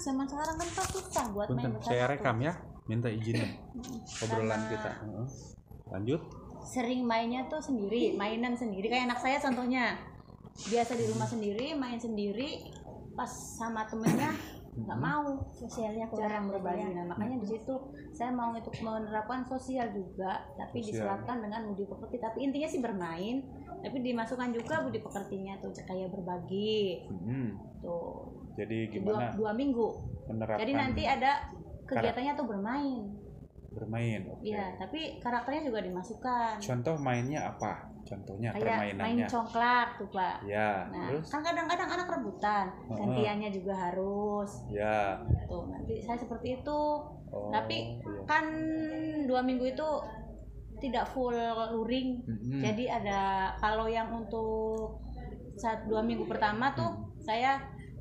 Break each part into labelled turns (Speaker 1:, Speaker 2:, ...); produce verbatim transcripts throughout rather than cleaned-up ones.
Speaker 1: zaman sekarang kan tak susah buat
Speaker 2: Bentar,
Speaker 1: main.
Speaker 2: saya rekam ya, minta izin obrolan kita. Lanjut.
Speaker 1: Sering mainnya tuh sendiri, mainan sendiri. Kayak anak saya contohnya, biasa di rumah sendiri, main sendiri. Pas sama temennya nggak mau, sosialnya jarang berbagi. Nah makanya di situ saya mau untuk menerapkan sosial juga, tapi
Speaker 2: Sosial.
Speaker 1: diserapkan dengan budi pekerti. Tapi intinya sih bermain, tapi dimasukkan juga budi pekertinya tuh kayak berbagi.
Speaker 2: Hmm.
Speaker 1: Tuh.
Speaker 2: Jadi
Speaker 1: Dua,
Speaker 2: gimana
Speaker 1: dua minggu.
Speaker 2: menerapkan
Speaker 1: Jadi nanti ada kegiatannya tuh bermain.
Speaker 2: bermain? Oke.
Speaker 1: Iya, tapi karakternya juga dimasukkan.
Speaker 2: Contoh mainnya apa? Contohnya
Speaker 1: Kayak main
Speaker 2: permainannya.
Speaker 1: congklak tuh Pak.
Speaker 2: Ya,
Speaker 1: Nah,
Speaker 2: terus?
Speaker 1: kan kadang-kadang anak rebutan,
Speaker 2: Heeh.
Speaker 1: gantiannya juga harus.
Speaker 2: Ya.
Speaker 1: Tuh, nanti saya seperti itu.
Speaker 2: Oh,
Speaker 1: Tapi
Speaker 2: iya.
Speaker 1: kan dua minggu itu tidak full luring.
Speaker 2: Mm-mm.
Speaker 1: Jadi ada kalau yang untuk saat dua minggu pertama tuh saya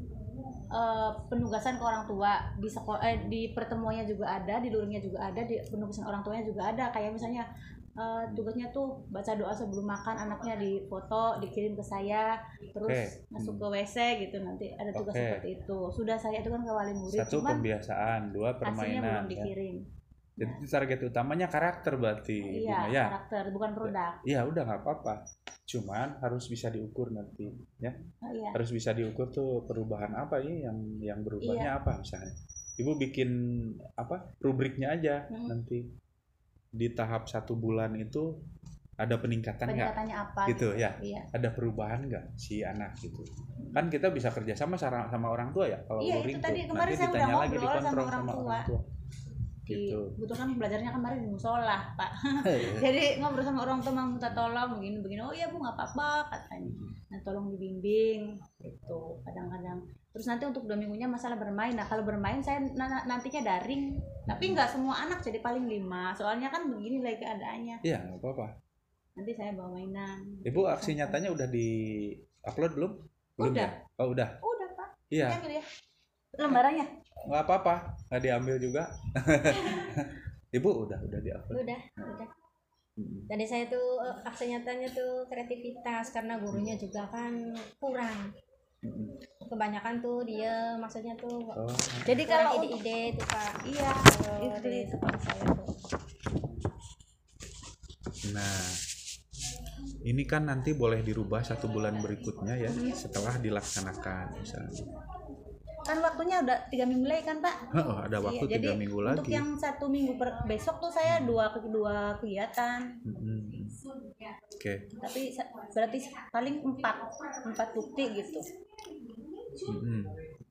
Speaker 1: eh, penugasan ke orang tua di sekolah, eh, di pertemuannya juga ada, di luringnya juga ada, di penugasan orang tuanya juga ada. Kayak misalnya eh, tugasnya tuh baca doa sebelum makan, anaknya difoto dikirim ke saya, terus
Speaker 2: Oke.
Speaker 1: masuk ke W C gitu. Nanti ada tugas
Speaker 2: Oke.
Speaker 1: seperti itu. Sudah saya itu kan ke wali murid,
Speaker 2: Satu
Speaker 1: cuman
Speaker 2: pembiasaan, dua
Speaker 1: hasilnya
Speaker 2: permainan.
Speaker 1: belum
Speaker 2: Ya.
Speaker 1: dikirim.
Speaker 2: Jadi target utamanya karakter berarti,
Speaker 1: Iya,
Speaker 2: Bima, ya.
Speaker 1: karakter bukan produk.
Speaker 2: Iya, udah nggak apa-apa. Cuman harus bisa diukur nanti, ya.
Speaker 1: Oh, iya.
Speaker 2: Harus bisa diukur tuh perubahan apa ya yang yang berubahnya
Speaker 1: Iya.
Speaker 2: apa misalnya. Ibu bikin apa? Rubriknya aja
Speaker 1: Hmm.
Speaker 2: nanti di tahap satu bulan itu ada peningkatan nggak?
Speaker 1: Peningkatannya apa?
Speaker 2: Gitu ya.
Speaker 1: Iya.
Speaker 2: Ada perubahan nggak si anak gitu? Kan kita bisa kerjasama sama sama orang tua ya. Kalau
Speaker 1: Iya,
Speaker 2: luring
Speaker 1: itu tadi
Speaker 2: tuh
Speaker 1: kemarin
Speaker 2: nanti
Speaker 1: saya udah
Speaker 2: ditanya lagi,
Speaker 1: ngobrol sama
Speaker 2: dikontrol
Speaker 1: orang tua.
Speaker 2: Gitu.
Speaker 1: Kebetulan belajarnya kemarin di musola Pak. Jadi ngobrol sama orang tua, mau minta tolong begini begini. Oh iya Bu, nggak apa-apa katanya. Nah tolong dibimbing gitu kadang-kadang. Terus nanti untuk dua minggunya masalah bermain. Nah kalau bermain saya na- nantinya daring, tapi nggak semua anak jadi paling lima. Soalnya kan begini lagi keadaannya.
Speaker 2: Iya, nggak apa-apa.
Speaker 1: Nanti saya bawa mainan.
Speaker 2: Ibu aksi nyatanya udah di upload belum? Belum
Speaker 1: Udah.
Speaker 2: ya? Oh udah.
Speaker 1: Udah Pak.
Speaker 2: Iya.
Speaker 1: Ambil ya. Lembarannya.
Speaker 2: Nggak apa-apa, nggak diambil juga. Ibu udah udah diupload.
Speaker 3: Udah, udah. Tadi saya tuh eh, aksi nyatanya tuh kreativitas karena gurunya juga kan kurang.
Speaker 2: Mm-mm.
Speaker 3: Kebanyakan tuh dia maksudnya tuh
Speaker 2: Oh,
Speaker 1: Jadi
Speaker 3: kurang
Speaker 1: kalau
Speaker 3: ide-ide tuh Pak.
Speaker 1: iya
Speaker 3: Kalau
Speaker 1: itu
Speaker 3: dari sekolah saya tuh.
Speaker 2: nah ini kan nanti boleh dirubah satu bulan berikutnya ya setelah dilaksanakan misalnya.
Speaker 1: kan waktunya udah tiga minggu lagi kan Pak.
Speaker 2: Oh, ada waktu
Speaker 1: Iya,
Speaker 2: tiga
Speaker 1: jadi
Speaker 2: minggu
Speaker 1: untuk
Speaker 2: lagi.
Speaker 1: yang satu minggu per, besok tuh saya dua dua kegiatan.
Speaker 2: Mm-mm. Oke.
Speaker 1: Tapi sa- berarti paling empat empat bukti gitu.
Speaker 2: Mm-mm.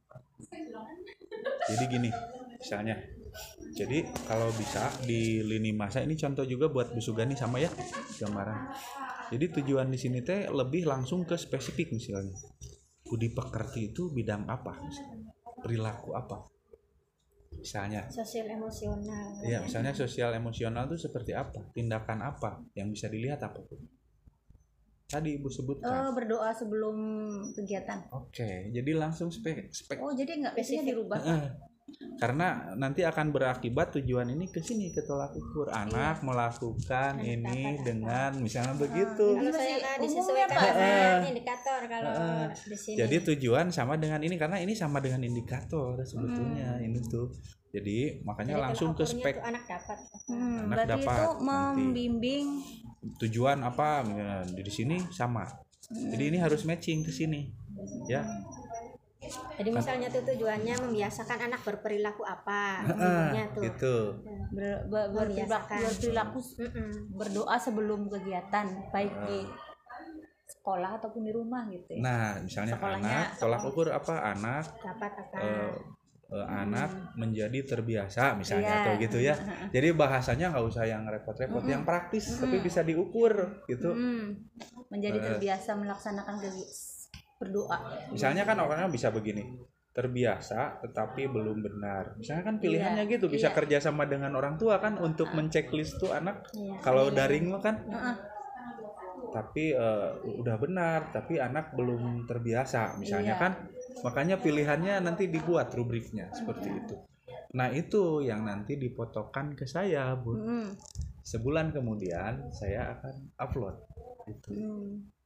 Speaker 2: Jadi gini, misalnya. Jadi kalau bisa di lini masa ini contoh juga buat Bu Sugani sama ya gambaran. Jadi tujuan di sini teh lebih langsung ke spesifik misalnya. Budi pekerti itu bidang apa misalnya? Perilaku apa? Misalnya.
Speaker 3: Sosial emosional.
Speaker 2: Ya, misalnya sosial emosional itu seperti apa? Tindakan apa yang bisa dilihat apa tuh? Tadi Ibu sebutkan.
Speaker 1: Oh, berdoa sebelum kegiatan.
Speaker 2: Oke, jadi langsung spek spek
Speaker 1: Oh, jadi nggak biasanya dirubah.
Speaker 2: Eh, karena nanti akan berakibat tujuan ini ke sini ke tolak ukur anak melakukan
Speaker 3: Nah,
Speaker 2: ini
Speaker 3: dapat
Speaker 2: dengan misalnya begitu.
Speaker 1: ini
Speaker 3: Kalau saya
Speaker 1: masih
Speaker 3: kan
Speaker 1: umum
Speaker 3: disesuaikan
Speaker 1: ya, Pak?
Speaker 3: dengan
Speaker 2: Eh.
Speaker 3: indikator kalau
Speaker 2: Eh.
Speaker 3: di sini.
Speaker 2: Jadi tujuan sama dengan ini karena ini sama dengan indikator sebetulnya ini tuh. Jadi makanya
Speaker 3: Jadi
Speaker 2: langsung
Speaker 3: kalau
Speaker 2: ke
Speaker 3: ukurnya
Speaker 2: spek
Speaker 3: tuh anak dapat.
Speaker 1: Hmm,
Speaker 2: Anak
Speaker 1: berarti
Speaker 2: dapat
Speaker 1: itu
Speaker 2: nanti.
Speaker 1: membimbing.
Speaker 2: tujuan apa nah, di sini sama. Jadi ini harus matching ke sini. Ya.
Speaker 3: Jadi misalnya tuh tujuannya membiasakan anak berperilaku apa?
Speaker 2: Ah,
Speaker 3: Intinya tuh.
Speaker 2: gitu.
Speaker 1: Ber, ber, berperilaku,
Speaker 3: Membiasakan.
Speaker 1: berperilaku
Speaker 3: Mm-mm.
Speaker 1: berdoa sebelum kegiatan baik di sekolah ataupun di rumah gitu ya.
Speaker 2: Nah, misalnya
Speaker 1: Sekolahnya,
Speaker 2: anak tolak ukur apa? Anak
Speaker 3: Dapat apa?
Speaker 2: eh, eh, anak menjadi terbiasa misalnya
Speaker 1: Iya.
Speaker 2: atau gitu ya. Jadi bahasanya nggak usah yang repot-repot, yang praktis tapi bisa diukur gitu.
Speaker 1: Hmm, menjadi
Speaker 2: Eh.
Speaker 1: terbiasa melaksanakan kegiatan berdoa.
Speaker 2: Misalnya kan orangnya bisa begini, terbiasa tetapi belum benar. Misalnya kan pilihannya
Speaker 1: Iya,
Speaker 2: gitu, bisa
Speaker 1: iya.
Speaker 2: kerja sama dengan orang tua kan untuk menceklis tuh anak.
Speaker 3: Iya.
Speaker 2: Kalau daring mah kan,
Speaker 1: Heeh.
Speaker 2: tapi eh, udah benar, tapi anak belum terbiasa. Misalnya
Speaker 1: Iya.
Speaker 2: kan, makanya pilihannya nanti dibuat rubriknya seperti itu. Nah itu yang nanti dipotokkan ke saya, Bu.
Speaker 1: Hmm.
Speaker 2: Sebulan kemudian saya akan upload. Gitu.
Speaker 1: Hmm.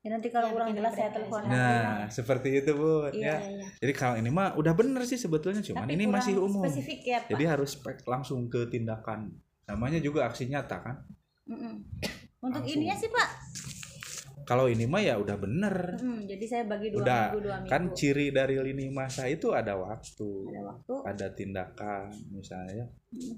Speaker 1: Ya, nanti kalau
Speaker 3: Ya,
Speaker 1: kurang
Speaker 3: bikin
Speaker 1: jelas saya
Speaker 3: referensi.
Speaker 1: telepon.
Speaker 2: Nah, seperti itu Bu
Speaker 1: Iya,
Speaker 2: ya.
Speaker 3: iya.
Speaker 2: Jadi kalau ini mah udah bener sih sebetulnya, cuman
Speaker 1: Tapi
Speaker 2: ini
Speaker 1: kurang
Speaker 2: masih umum.
Speaker 1: spesifik ya, Pak.
Speaker 2: Jadi harus spek- langsung ke tindakan. Namanya juga aksi nyata kan.
Speaker 1: Mm-mm. Untuk
Speaker 2: Langsung.
Speaker 1: ininya sih Pak.
Speaker 2: Kalau ini mah ya udah bener.
Speaker 1: Mm, jadi saya bagi dua
Speaker 2: Udah
Speaker 1: minggu dua minggu.
Speaker 2: kan ciri dari lini masa itu ada waktu,
Speaker 1: Ada waktu.
Speaker 2: ada tindakan misalnya.
Speaker 1: Mm.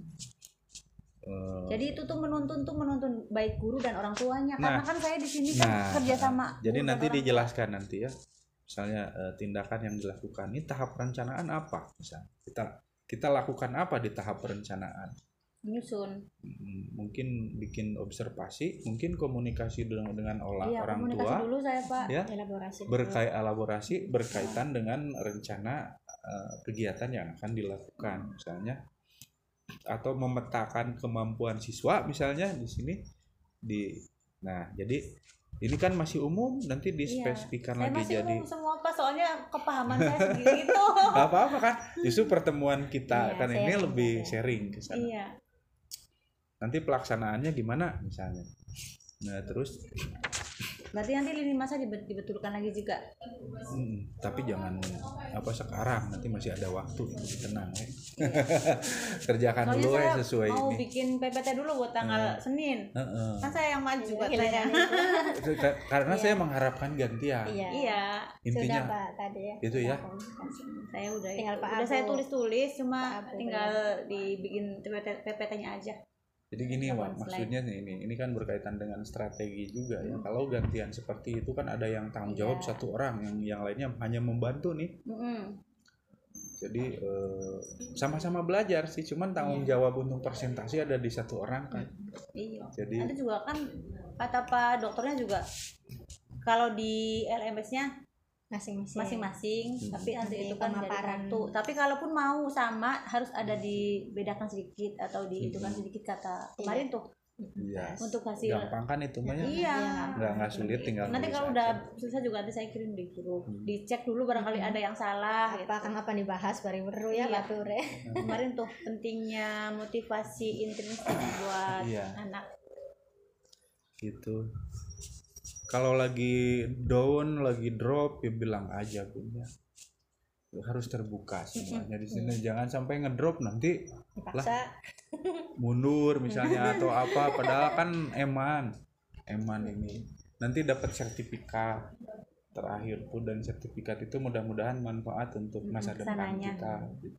Speaker 2: Eh,
Speaker 1: Jadi itu tuh menuntun tuh menuntun baik guru dan orang tuanya.
Speaker 2: Nah.
Speaker 1: Karena kan saya di sini kan
Speaker 2: Nah,
Speaker 1: kerja sama.
Speaker 2: jadi
Speaker 1: guru dan
Speaker 2: nanti
Speaker 1: orang tua.
Speaker 2: dijelaskan nanti ya. Misalnya eh, tindakan yang dilakukan ini tahap perencanaan apa? Misal kita kita lakukan apa di tahap perencanaan?
Speaker 1: Menyusun.
Speaker 2: Hmm, mungkin bikin observasi, mungkin komunikasi dengan dengan olah
Speaker 1: Iya,
Speaker 2: orang
Speaker 1: komunikasi
Speaker 2: tua,
Speaker 1: dulu saya Pak.
Speaker 2: ya
Speaker 3: Elaborasi dulu.
Speaker 2: berkait elaborasi berkaitan dengan rencana eh, kegiatan yang akan dilakukan, misalnya atau memetakan kemampuan siswa misalnya di sini di. Nah, jadi ini kan masih umum, nanti dispesifikan
Speaker 1: Saya
Speaker 2: lagi
Speaker 1: masih
Speaker 2: jadi
Speaker 1: umum semua Pak, soalnya kepahaman saya sendiri gitu.
Speaker 2: nggak apa-apa kan, justru pertemuan kita
Speaker 3: Iya,
Speaker 2: kan ini
Speaker 3: sharing
Speaker 2: lebih
Speaker 3: aja.
Speaker 2: sharing ke sana.
Speaker 1: Iya.
Speaker 2: Nanti pelaksanaannya gimana misalnya. Nah terus
Speaker 1: Berarti nanti lini masa dibet- dibetulkan lagi juga.
Speaker 2: hmm, tapi jangan apa sekarang, nanti masih ada waktu, tenang ya. Kerjakan
Speaker 1: Soalnya
Speaker 2: dulu ya
Speaker 1: saya
Speaker 2: sesuai
Speaker 1: mau
Speaker 2: ini.
Speaker 1: bikin P P T dulu buat tanggal Senin.
Speaker 2: Heeh.
Speaker 1: Kan saya yang maju
Speaker 3: Iya,
Speaker 1: katanya.
Speaker 2: Ka- Karena saya mengharapkan gantian.
Speaker 3: Iya.
Speaker 1: Iya.
Speaker 2: Intinya
Speaker 3: Sudah Pak tadi ya.
Speaker 2: itu ya.
Speaker 1: Saya udah
Speaker 3: Tinggal Pak
Speaker 1: udah
Speaker 3: Abu.
Speaker 1: saya tulis-tulis, cuma
Speaker 3: Pak Abu
Speaker 1: tinggal dibikin P P T-nya aja.
Speaker 2: Jadi gini
Speaker 1: Delapan
Speaker 2: Wan,
Speaker 1: slide.
Speaker 2: maksudnya nih, ini ini kan berkaitan dengan strategi juga ya. Kalau gantian seperti itu kan ada yang tanggung jawab
Speaker 3: Iya.
Speaker 2: satu orang, yang yang lainnya hanya membantu nih.
Speaker 1: Mm-mm.
Speaker 2: Jadi eh, sama-sama belajar sih, cuman tanggung jawab untuk presentasi ada di satu orang kan.
Speaker 1: Iya.
Speaker 2: Jadi
Speaker 1: Nanti juga kan kata Pak dokternya juga kalau di L M S-nya
Speaker 3: Masing-masing.
Speaker 1: masing-masing, tapi nanti
Speaker 3: Nanti
Speaker 1: itu kan dari
Speaker 3: pemaparan.
Speaker 1: waktu. Tapi kalaupun mau sama harus ada dibedakan sedikit atau dihitungkan
Speaker 2: Hmm.
Speaker 1: sedikit kata kemarin tuh
Speaker 2: iya,
Speaker 1: untuk hasil.
Speaker 2: gampang kan itu mah ya.
Speaker 1: Iya.
Speaker 2: Nggak nggak sulit, tinggal
Speaker 1: Nanti
Speaker 2: tulis
Speaker 1: kalau
Speaker 2: aja.
Speaker 1: udah susah juga nanti saya kirim di grup.
Speaker 2: Hmm.
Speaker 1: Dicek dulu barangkali ada yang salah.
Speaker 3: Apa
Speaker 1: Gitu.
Speaker 3: kan apa dibahas baru baru ya
Speaker 1: Iya.
Speaker 3: batur ya.
Speaker 1: Kemarin tuh pentingnya motivasi intrinsik buat
Speaker 2: Iya.
Speaker 1: anak.
Speaker 2: Gitu. Kalau lagi down, lagi drop, ya bilang aja punya. Harus terbuka semuanya di sini. Jangan sampai ngedrop nanti
Speaker 3: Dipaksa.
Speaker 2: mundur misalnya atau apa. Padahal kan eman, eman ini. Nanti dapat sertifikat terakhir tuh, dan sertifikat itu mudah-mudahan manfaat untuk masa depan
Speaker 1: Kesananya.
Speaker 2: kita. Gitu.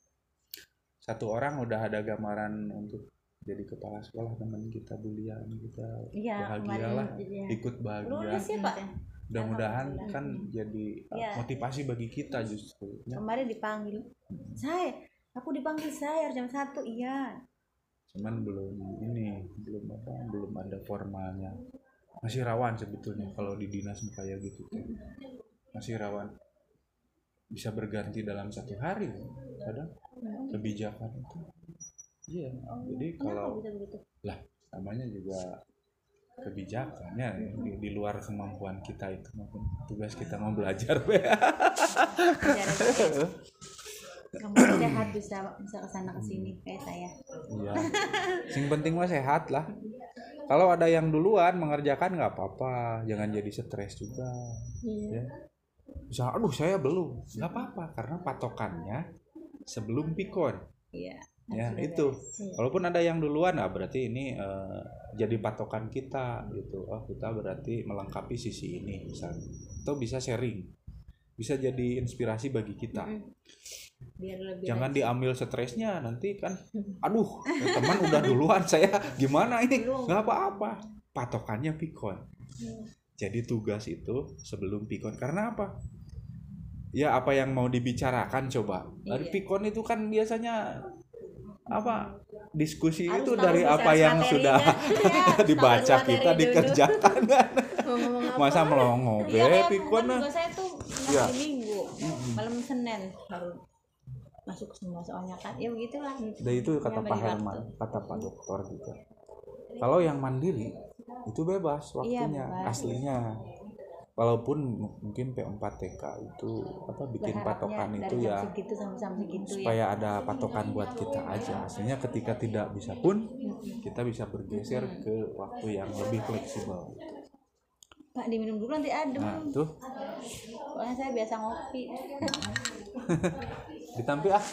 Speaker 2: Satu orang udah ada gambaran untuk jadi kepala sekolah, teman kita bulian, kita
Speaker 1: Iya,
Speaker 2: bahagialah,
Speaker 1: kemarin iya.
Speaker 2: ikut bahagia.
Speaker 1: Lulus ya Pak.
Speaker 2: Mudah-mudahan
Speaker 1: Alhamdulillah.
Speaker 2: kan jadi uh,
Speaker 1: Iya.
Speaker 2: motivasi bagi kita justru. Ya.
Speaker 1: Kemarin dipanggil. Saya, aku dipanggil saya jam satu. Iya.
Speaker 2: Cuman belum ini, belum apa, belum ada formalnya. Masih rawan sebetulnya kalau di dinas kayak gitu. Teh. Masih rawan. Bisa berganti dalam satu hari, kadang kebijakan itu. Iya. Jadi
Speaker 1: Kenapa
Speaker 2: kalau
Speaker 1: bisa begitu?
Speaker 2: lah namanya juga kebijakannya di, di luar kemampuan kita itu, maupun tugas kita mau belajar.
Speaker 1: Biar kamu sehat bisa bisa kesana kesini kayak saya.
Speaker 2: Iya. Sing penting mah sehat lah. Kalau ada yang duluan mengerjakan nggak apa-apa, jangan jadi stres juga.
Speaker 3: Iya.
Speaker 2: Ya. Misal, aduh saya belum, nggak apa-apa karena patokannya sebelum pikon.
Speaker 1: Iya.
Speaker 2: Ya
Speaker 1: Sudah
Speaker 2: itu.
Speaker 3: Iya.
Speaker 2: Walaupun ada yang duluan, nah berarti ini eh, jadi patokan kita gitu. Oh kita berarti melengkapi sisi ini misalnya. Atau bisa sharing, bisa jadi inspirasi bagi kita.
Speaker 1: Mm-mm. Biar lebih
Speaker 2: Jangan
Speaker 1: rajin.
Speaker 2: diambil stresnya nanti kan, aduh ya teman udah duluan, saya gimana ini,
Speaker 1: Belum.
Speaker 2: nggak apa-apa, patokannya pikon.
Speaker 1: Hmm.
Speaker 2: Jadi tugas itu sebelum pikon, karena apa ya, apa yang mau dibicarakan coba dari
Speaker 1: Iya.
Speaker 2: pikon itu kan biasanya apa, diskusi
Speaker 1: Harus
Speaker 2: itu
Speaker 1: tahu
Speaker 2: dari
Speaker 1: bisa
Speaker 2: apa yang
Speaker 1: materinya.
Speaker 2: sudah
Speaker 1: Iya,
Speaker 2: dibaca
Speaker 3: tahu
Speaker 2: kita
Speaker 3: dari dulu.
Speaker 2: dikerjakan kan.
Speaker 3: Mau ngomong apa?
Speaker 2: Masa melongo
Speaker 1: Iya,
Speaker 2: be
Speaker 1: kayak
Speaker 2: pikon
Speaker 1: bukan
Speaker 2: mah.
Speaker 1: juga saya tuh
Speaker 2: Iya.
Speaker 1: hari Minggu, malam Senin baru masuk semua soalnya kan. Ya begitulah.
Speaker 2: Dan itu kata
Speaker 1: Ya,
Speaker 2: Pak
Speaker 1: bagi
Speaker 2: Herman,
Speaker 1: waktu.
Speaker 2: kata Pak Dokter juga. Kalau yang mandiri itu bebas waktunya,
Speaker 1: bebas.
Speaker 2: aslinya. Walaupun m- mungkin P empat T K itu apa bikin
Speaker 1: Berharapnya
Speaker 2: patokan
Speaker 1: dari
Speaker 2: itu
Speaker 1: jam
Speaker 2: ya
Speaker 1: segitu sampai jam segitu ya.
Speaker 2: supaya ada patokan buat kita aja. Aslinya ketika tidak bisa pun kita bisa bergeser ke waktu yang lebih fleksibel.
Speaker 1: Pak diminum dulu nanti adem.
Speaker 2: Nah tuh
Speaker 1: Soalnya saya biasa ngopi.
Speaker 2: ditampi ah.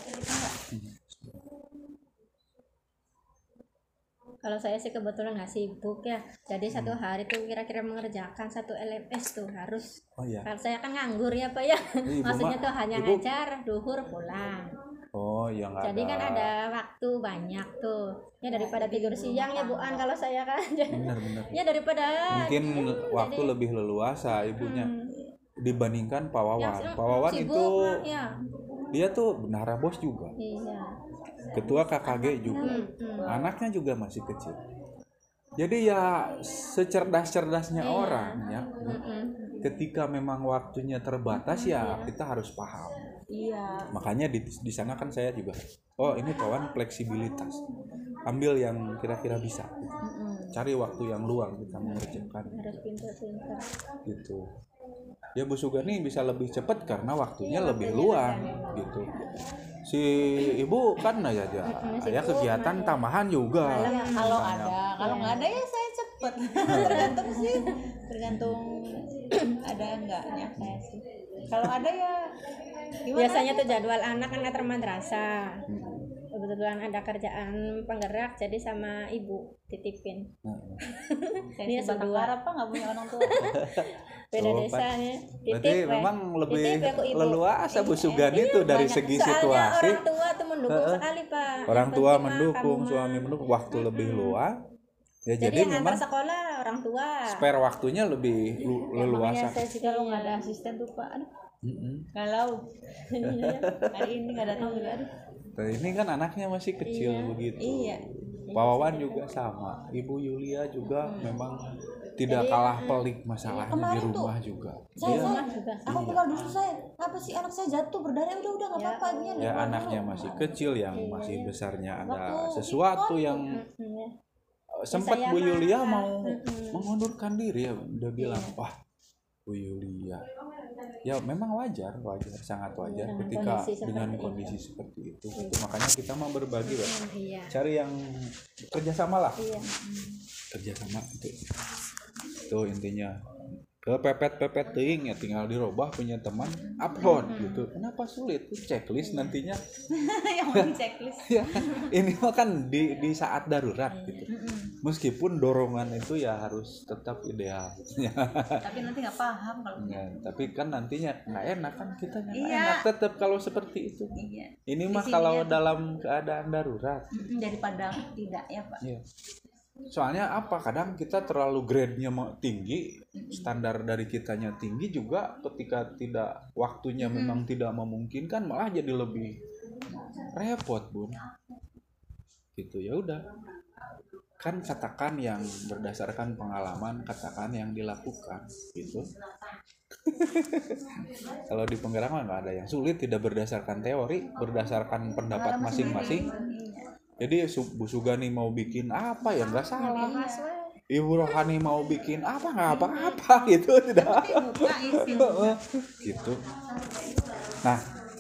Speaker 3: Kalau saya sih kebetulan nggak sibuk ya, jadi satu hari tuh kira-kira mengerjakan satu L M S tuh harus.
Speaker 2: Oh iya.
Speaker 3: Kalau saya kan nganggur ya Pak ya,
Speaker 2: Ibu
Speaker 3: maksudnya
Speaker 2: mah-
Speaker 3: tuh hanya
Speaker 2: Ibu-
Speaker 3: ngajar, duhur pulang.
Speaker 2: Oh ya nggak
Speaker 3: Jadi
Speaker 2: ada.
Speaker 3: kan ada waktu banyak tuh. Ya daripada tidur siang ya Buan kalau saya kan.
Speaker 2: Bener-bener.
Speaker 3: Ya daripada
Speaker 2: Mungkin waktu
Speaker 3: jadi-
Speaker 2: lebih leluasa ibunya
Speaker 3: Hmm.
Speaker 2: dibandingkan Pak Wawan.
Speaker 3: yang
Speaker 2: Pak Wawan
Speaker 3: sibuk
Speaker 2: itu
Speaker 3: mah, ya.
Speaker 2: dia tuh bendahara bos juga,
Speaker 3: Iya.
Speaker 2: ketua K K G juga,
Speaker 3: Hmm, hmm.
Speaker 2: anaknya juga masih kecil. Jadi ya secerdas-cerdasnya
Speaker 3: Iya.
Speaker 2: orang ya.
Speaker 3: Mm-mm.
Speaker 2: Ketika memang waktunya terbatas ya kita harus paham.
Speaker 1: Iya.
Speaker 2: Makanya di di sana kan saya juga, oh ini kawan fleksibilitas, ambil yang kira-kira bisa,
Speaker 1: Mm-mm.
Speaker 2: cari waktu yang luang kita mengerjakan
Speaker 3: Harus pintar-pintar.
Speaker 2: gitu. Ya Bu Sugani bisa lebih cepat karena waktunya
Speaker 3: Iya,
Speaker 2: lebih
Speaker 3: waktunya
Speaker 2: luang
Speaker 3: kan.
Speaker 2: gitu. Si ibu kan aja aja, ya kegiatan tambahan juga.
Speaker 1: Ya, kalau
Speaker 2: Misalnya.
Speaker 1: ada, kalau nggak ada ya saya cepet. Tergantung sih, tergantung ada enggaknya saya sih. Kalau ada ya gimana?
Speaker 3: Biasanya tuh jadwal anak kan antar madrasah.
Speaker 2: Hmm.
Speaker 3: Kebetulan ada kerjaan penggerak jadi sama ibu titipin.
Speaker 2: Heeh.
Speaker 1: saya
Speaker 3: Ini
Speaker 1: sih Batang
Speaker 3: berdua.
Speaker 1: Kara apa nggak punya orang tua.
Speaker 3: Beda
Speaker 2: Oh,
Speaker 3: desa nih.
Speaker 2: Berarti
Speaker 3: Titip,
Speaker 2: memang
Speaker 3: weh.
Speaker 2: lebih
Speaker 3: Titip ya ke ibu.
Speaker 2: leluasa Bu
Speaker 3: Iya,
Speaker 2: Sugani
Speaker 3: iya,
Speaker 2: tuh dari
Speaker 3: banyak.
Speaker 2: segi
Speaker 3: Soalnya
Speaker 2: situasi.
Speaker 3: orang tua tuh mendukung
Speaker 2: Heeh.
Speaker 3: sekali Pak.
Speaker 2: Orang
Speaker 3: Yang
Speaker 2: tua
Speaker 3: penting mah
Speaker 2: mendukung,
Speaker 3: kamu
Speaker 2: suami
Speaker 3: mah.
Speaker 2: mendukung, waktu lebih luang. Ya
Speaker 3: Jadi,
Speaker 2: jadi,
Speaker 3: yang antar
Speaker 2: memang
Speaker 3: sekolah orang tua.
Speaker 2: spare waktunya lebih lu-
Speaker 1: Ya, makanya
Speaker 2: leluasa.
Speaker 1: saya sih kalau nggak ada asisten tuh Pak, aduh
Speaker 2: Mm-mm.
Speaker 1: galau. Hari ini nggak datang juga, aduh.
Speaker 2: Nah, ini kan anaknya masih kecil
Speaker 3: Iya.
Speaker 2: begitu.
Speaker 1: Iya.
Speaker 2: Pak Wawan juga sama, Ibu Yulia juga memang tidak kalah pelik masalahnya di
Speaker 1: kemarin tuh,
Speaker 2: rumah juga.
Speaker 1: Saya,
Speaker 2: Dia,
Speaker 1: saya,
Speaker 3: juga.
Speaker 1: aku keluar dulu saya, apa sih anak saya jatuh berdarah, udah udah nggak
Speaker 3: Ya.
Speaker 1: apa-apa ini
Speaker 2: ya
Speaker 1: keluar
Speaker 2: anaknya
Speaker 1: dulu.
Speaker 2: masih kecil, yang masih besarnya ada
Speaker 1: Waktu
Speaker 2: sesuatu
Speaker 1: itu,
Speaker 2: yang
Speaker 3: Iya.
Speaker 2: eh, sempat
Speaker 3: saya
Speaker 2: Bu
Speaker 3: mah,
Speaker 2: Yulia mau
Speaker 3: mm-mm.
Speaker 2: mengundurkan diri ya, udah bilang wah Bu Yulia, ya memang wajar, wajar, sangat wajar
Speaker 3: Dengan
Speaker 2: ketika
Speaker 3: kondisi seperti
Speaker 2: dengan
Speaker 3: itu.
Speaker 2: kondisi seperti itu. Makanya kita mau berbagi, Pak.
Speaker 3: Hmm, Iya.
Speaker 2: Cari yang kerjasama lah,
Speaker 3: Iya.
Speaker 2: kerjasama itu, itu intinya. Ke pepet-pepet ting ya tinggal dirubah, punya teman upload gitu. Kenapa sulit? Tuh checklist nantinya.
Speaker 1: yang penting checklist.
Speaker 2: Ya, ini mah kan di di saat darurat gitu. Meskipun dorongan itu ya harus tetap ideal.
Speaker 1: Tapi nanti nggak paham kalau
Speaker 2: Ya, tapi kan nantinya nggak enak kan, kita nggak
Speaker 1: Iya.
Speaker 2: enak tetap kalau seperti itu.
Speaker 1: iya.
Speaker 2: Ini
Speaker 1: Di
Speaker 2: mah
Speaker 1: sini
Speaker 2: kalau
Speaker 1: ya.
Speaker 2: dalam keadaan darurat.
Speaker 1: Mm-mm, daripada tidak ya Pak.
Speaker 2: Iya. Soalnya apa? Kadang kita terlalu grade-nya mau tinggi, standar dari kitanya tinggi juga, ketika tidak waktunya memang tidak memungkinkan malah jadi lebih repot, Bun. Gitu ya udah. Kan katakan yang berdasarkan pengalaman, katakan yang dilakukan gitu. Kalau di penggerak mah nggak ada yang sulit, tidak berdasarkan teori, berdasarkan pendapat
Speaker 1: Pengalaman
Speaker 2: masing-masing.
Speaker 1: sendiri. Iya.
Speaker 2: Jadi Su- Bu Sugani mau bikin apa ya nggak salah.
Speaker 3: Mas, weh.
Speaker 2: Ibu Rohani mau bikin apa nggak apa-apa gitu, tidak.
Speaker 1: Tapi buka isi buka.
Speaker 2: Gitu. Nah,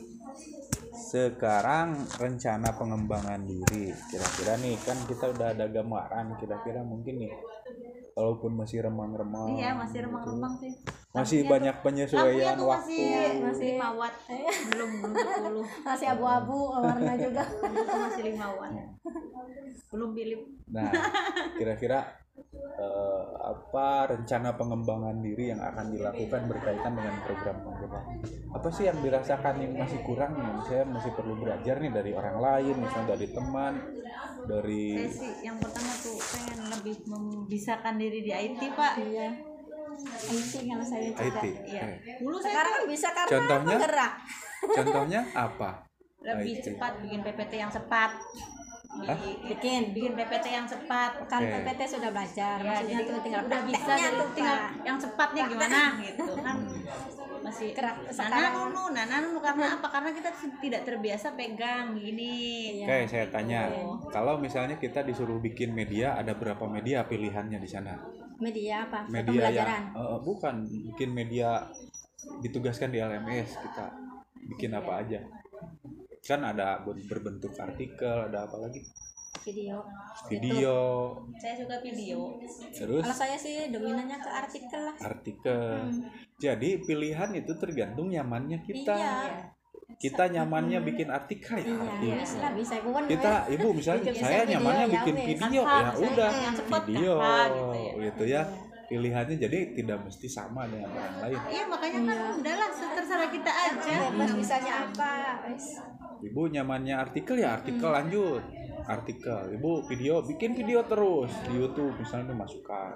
Speaker 2: sekarang rencana pengembangan diri kira-kira nih, kan kita udah ada gambaran kira-kira mungkin nih, walaupun masih remang-remang.
Speaker 1: Iya masih remang-remang sih.
Speaker 2: Masih
Speaker 1: Lampunya
Speaker 2: banyak
Speaker 1: tuh-
Speaker 2: penyesuaian
Speaker 1: lampunya tuh
Speaker 2: waktu.
Speaker 1: masih
Speaker 3: Masih-
Speaker 1: lima watt, belum belum sepuluh.
Speaker 3: Masih abu-abu warna juga.
Speaker 1: Itu masih lima watt. Belum pilih.
Speaker 2: Nah, kira-kira eh, apa rencana pengembangan diri yang akan dilakukan berkaitan dengan program pengembangan? Apa sih yang dirasakan yang masih kurang nih? Saya masih perlu belajar nih dari orang lain, misalnya dari teman, dari
Speaker 1: Saya sih yang pertama tuh pengen lebih membisarkan diri di I T Pak.
Speaker 3: Iya. I T kalau saya
Speaker 2: I
Speaker 3: juga.
Speaker 2: T.
Speaker 1: Iya.
Speaker 2: Eh,
Speaker 1: Dulu saya
Speaker 3: Sekarang
Speaker 1: tuh
Speaker 3: bisa karena
Speaker 2: Contohnya?
Speaker 3: penggerak.
Speaker 2: Contohnya apa?
Speaker 1: lebih
Speaker 2: I T.
Speaker 1: cepat bikin P P T yang cepat.
Speaker 2: Hah?
Speaker 3: Bikin.
Speaker 1: Bikin P P T yang cepat.
Speaker 3: Kan
Speaker 2: Oke.
Speaker 3: P P T sudah belajar.
Speaker 1: Ya,
Speaker 3: Maksudnya
Speaker 1: jadi
Speaker 3: tuh tinggal
Speaker 1: udah bisa
Speaker 3: prakteknya
Speaker 1: jadi
Speaker 3: tuh,
Speaker 1: tinggal
Speaker 3: Pak.
Speaker 1: yang cepatnya gimana gitu kan. Masih
Speaker 3: Kerak
Speaker 1: nana
Speaker 3: sekarang.
Speaker 1: nunu nana nunu karena apa? Karena kita tidak terbiasa pegang gini.
Speaker 3: Iya.
Speaker 2: Oke, saya tanya, kalau misalnya kita disuruh bikin media, ada berapa media pilihannya di sana?
Speaker 3: Media apa?
Speaker 2: Media
Speaker 3: Pembelajaran.
Speaker 2: yang eh, bukan bikin media, ditugaskan di L M S, kita bikin apa aja? Kan ada ber- berbentuk artikel, ada apa lagi?
Speaker 3: video.
Speaker 2: video.
Speaker 1: Saya suka video.
Speaker 2: Terus
Speaker 3: Kalau saya sih dominannya ke artikel lah.
Speaker 2: artikel.
Speaker 3: Hmm.
Speaker 2: Jadi pilihan itu tergantung nyamannya kita.
Speaker 3: Iya.
Speaker 2: Kita nyamannya bikin artikel ya.
Speaker 3: Iya, bisa lah, bisa kuan.
Speaker 2: Kita ibu misalnya
Speaker 3: Bikin
Speaker 2: saya
Speaker 3: video,
Speaker 2: nyamannya
Speaker 3: ya
Speaker 2: bikin
Speaker 3: wes.
Speaker 2: video
Speaker 1: Canva,
Speaker 2: ya
Speaker 1: misalnya
Speaker 2: udah
Speaker 1: yang cepet,
Speaker 2: video
Speaker 1: Canva, gitu ya.
Speaker 2: gitu ya. Pilihannya jadi tidak mesti sama dengan orang lain.
Speaker 1: Iya makanya kan udahlah terserah kita aja.
Speaker 3: Bebas misalnya apa. Wes.
Speaker 2: Ibu nyamannya artikel ya artikel lanjut artikel. Ibu video bikin video terus di YouTube misalnya masukkan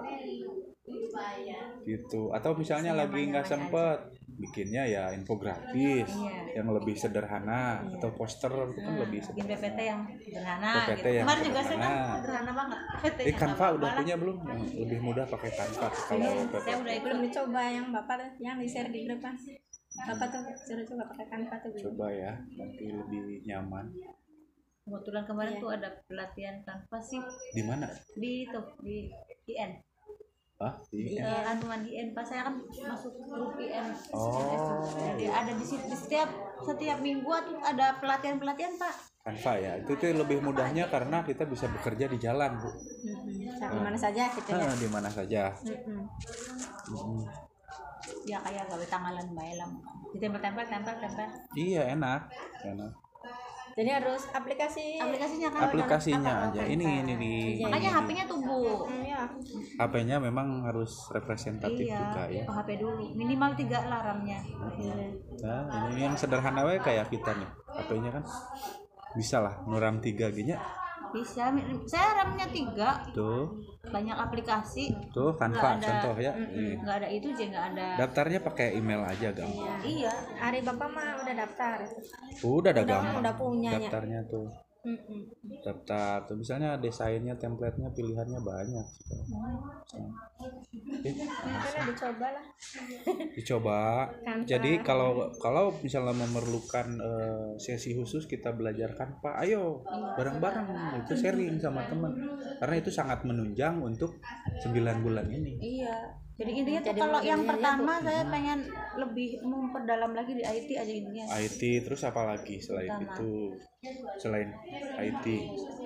Speaker 2: gitu. Atau misalnya lagi nggak sempet bikinnya ya infografis
Speaker 1: Iya.
Speaker 2: yang lebih sederhana atau poster itu kan lebih
Speaker 1: Bikin P P T
Speaker 2: sederhana.
Speaker 1: yang sederhana
Speaker 2: P P T
Speaker 1: gitu.
Speaker 2: yang
Speaker 1: Kemarin juga saya kan
Speaker 2: sederhana.
Speaker 1: sederhana banget. P P T
Speaker 2: Eh Canva udah punya belum? Yang lebih mudah pakai Canva kalau P P T.
Speaker 1: Saya udah ikut.
Speaker 3: Belum dicoba yang bapak tuh, yang di share di grup kan. Bapak tuh suruh coba pakai Canva tuh. belum.
Speaker 2: Coba ya, nanti lebih nyaman.
Speaker 1: Kebetulan kemarin
Speaker 3: Iya.
Speaker 1: tuh ada pelatihan tanpa sih
Speaker 2: Di mana?
Speaker 1: di itu di I N.
Speaker 2: Ah, di
Speaker 1: Eh, Antuman I N pas saya kan masuk grup I N.
Speaker 2: Oh.
Speaker 1: Jadi ada di situ di setiap setiap minggu tuh ada pelatihan-pelatihan Pak.
Speaker 2: Canva ya. Itu tuh lebih mudahnya karena kita bisa bekerja di jalan, Bu.
Speaker 3: Mm-mm. Di mana saja gitu ya.
Speaker 2: Ah, di mana saja.
Speaker 3: Mm-mm.
Speaker 2: Mm.
Speaker 1: Ya kayak gawe tanggalan bae lah. Ditempel-tempel tempel tempel.
Speaker 2: Iya, enak. Enak.
Speaker 3: Jadi harus aplikasi.
Speaker 1: Aplikasinya kan
Speaker 2: Aplikasinya
Speaker 3: apa,
Speaker 2: aja.
Speaker 3: Canva.
Speaker 2: Ini ini di
Speaker 3: Iya,
Speaker 1: makanya
Speaker 2: ini
Speaker 1: H P-nya tuh Bu.
Speaker 3: Hmm, ya.
Speaker 2: H P-nya memang harus representatif
Speaker 1: Iya,
Speaker 2: juga ya.
Speaker 1: oh, H P dulu. Minimal tiga lah RAM-nya.
Speaker 2: Nah, ini yang sederhana we kayak kita nih. H P-nya kan bisa lah, nuram tiga G-nya.
Speaker 1: Bisa. Saya RAM-nya tiga.
Speaker 2: Tuh,
Speaker 1: Banyak aplikasi.
Speaker 2: tuh Canva
Speaker 1: Nggak ada.
Speaker 2: contoh ya. Ini.
Speaker 1: Nggak ada itu aja nggak ada.
Speaker 2: Daftarnya pakai email aja gampang.
Speaker 1: Iya.
Speaker 3: Hari bapak mah udah daftar.
Speaker 2: Udah ada
Speaker 3: Udah,
Speaker 2: gampang.
Speaker 3: udah punya ya.
Speaker 2: Daftarnya tuh.
Speaker 3: Mm-mm.
Speaker 2: Daftar tuh misalnya desainnya, template-nya, pilihannya banyak. Eh,
Speaker 3: Mungkin dicoba lah.
Speaker 2: dicoba.
Speaker 3: Canva.
Speaker 2: Jadi kalau kalau misalnya memerlukan eh, sesi khusus kita belajar Canva, ayo bareng-bareng itu sharing sama teman. Karena itu sangat menunjang untuk sembilan bulan ini.
Speaker 1: Iya. Jadi intinya tuh
Speaker 3: Jadi
Speaker 1: kalau yang
Speaker 3: modelnya
Speaker 1: pertama saya pengen lebih memperdalam lagi di I T aja intinya.
Speaker 2: I T terus apa lagi selain
Speaker 1: Pertama.
Speaker 2: itu? Selain I T.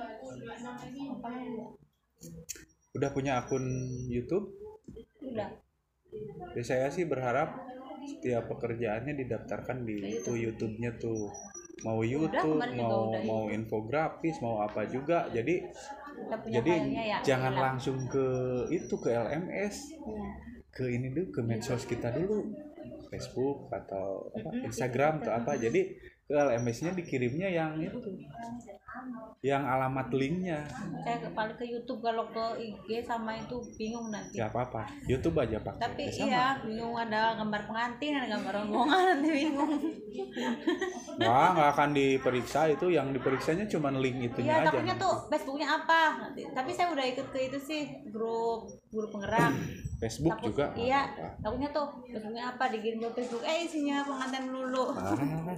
Speaker 2: Udah punya akun YouTube?
Speaker 1: Udah.
Speaker 2: Ya, saya sih berharap setiap pekerjaannya didaftarkan di itu YouTube-nya tuh. Mau YouTube,
Speaker 1: kemarin juga
Speaker 2: mau
Speaker 1: udah
Speaker 2: mau infografis, mau apa juga. Jadi
Speaker 1: Kita punya
Speaker 2: jadi
Speaker 1: filenya ya.
Speaker 2: jangan
Speaker 1: hilang.
Speaker 2: langsung ke itu ke L M S.
Speaker 3: Iya.
Speaker 2: Ke ini dulu ke medsos kita dulu. Facebook atau apa, Instagram atau apa. Jadi ke L M S-nya dikirimnya yang itu. Yang alamat linknya.
Speaker 1: Saya ke paling ke YouTube kalau ke I G sama itu bingung nanti.
Speaker 2: Ya apa-apa. YouTube aja pakai.
Speaker 1: Tapi
Speaker 2: Ya, sama.
Speaker 1: iya bingung ada gambar pengantin ada gambar rombongan nanti bingung.
Speaker 2: Wah, nggak akan diperiksa itu, yang diperiksanya cuma link itunya
Speaker 1: Iya
Speaker 2: aja.
Speaker 1: takutnya
Speaker 2: nanti.
Speaker 1: tuh Facebooknya apa nanti. Tapi saya udah ikut ke itu sih grup guru penggerak.
Speaker 2: Facebook
Speaker 1: Takut-
Speaker 2: juga.
Speaker 1: Iya.
Speaker 2: nggak apa-apa.
Speaker 1: Takutnya tuh Facebooknya apa dikirim ke Facebook. Eh isinya pengantin dulu.
Speaker 2: Ah.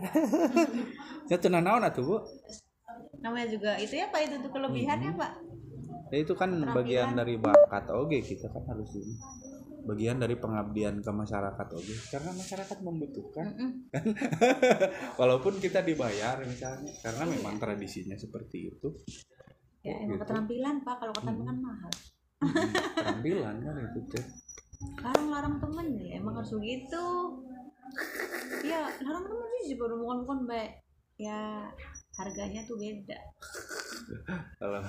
Speaker 2: Ya tenan naon atuh, Bu?
Speaker 1: Namanya juga itu ya Pak itu tuh kelebihannya Pak.
Speaker 2: Ya itu kan
Speaker 1: Keterampilan.
Speaker 2: bagian dari bakat oge, kita kan harus ini. Bagian dari pengabdian ke masyarakat oge. Karena masyarakat membutuhkan.
Speaker 1: Mm-mm.
Speaker 2: Walaupun kita dibayar misalnya, karena memang tradisinya seperti itu.
Speaker 1: Ya emang
Speaker 2: Gitu.
Speaker 1: keterampilan Pak kalau keterampilan mahal.
Speaker 2: Hmm, keterampilan kan itu teh.
Speaker 1: Larang-larang temen ya emang harus begitu. Ya larang temen sih baru bukan-bukan baik. Ya harganya tuh beda.
Speaker 2: Kalau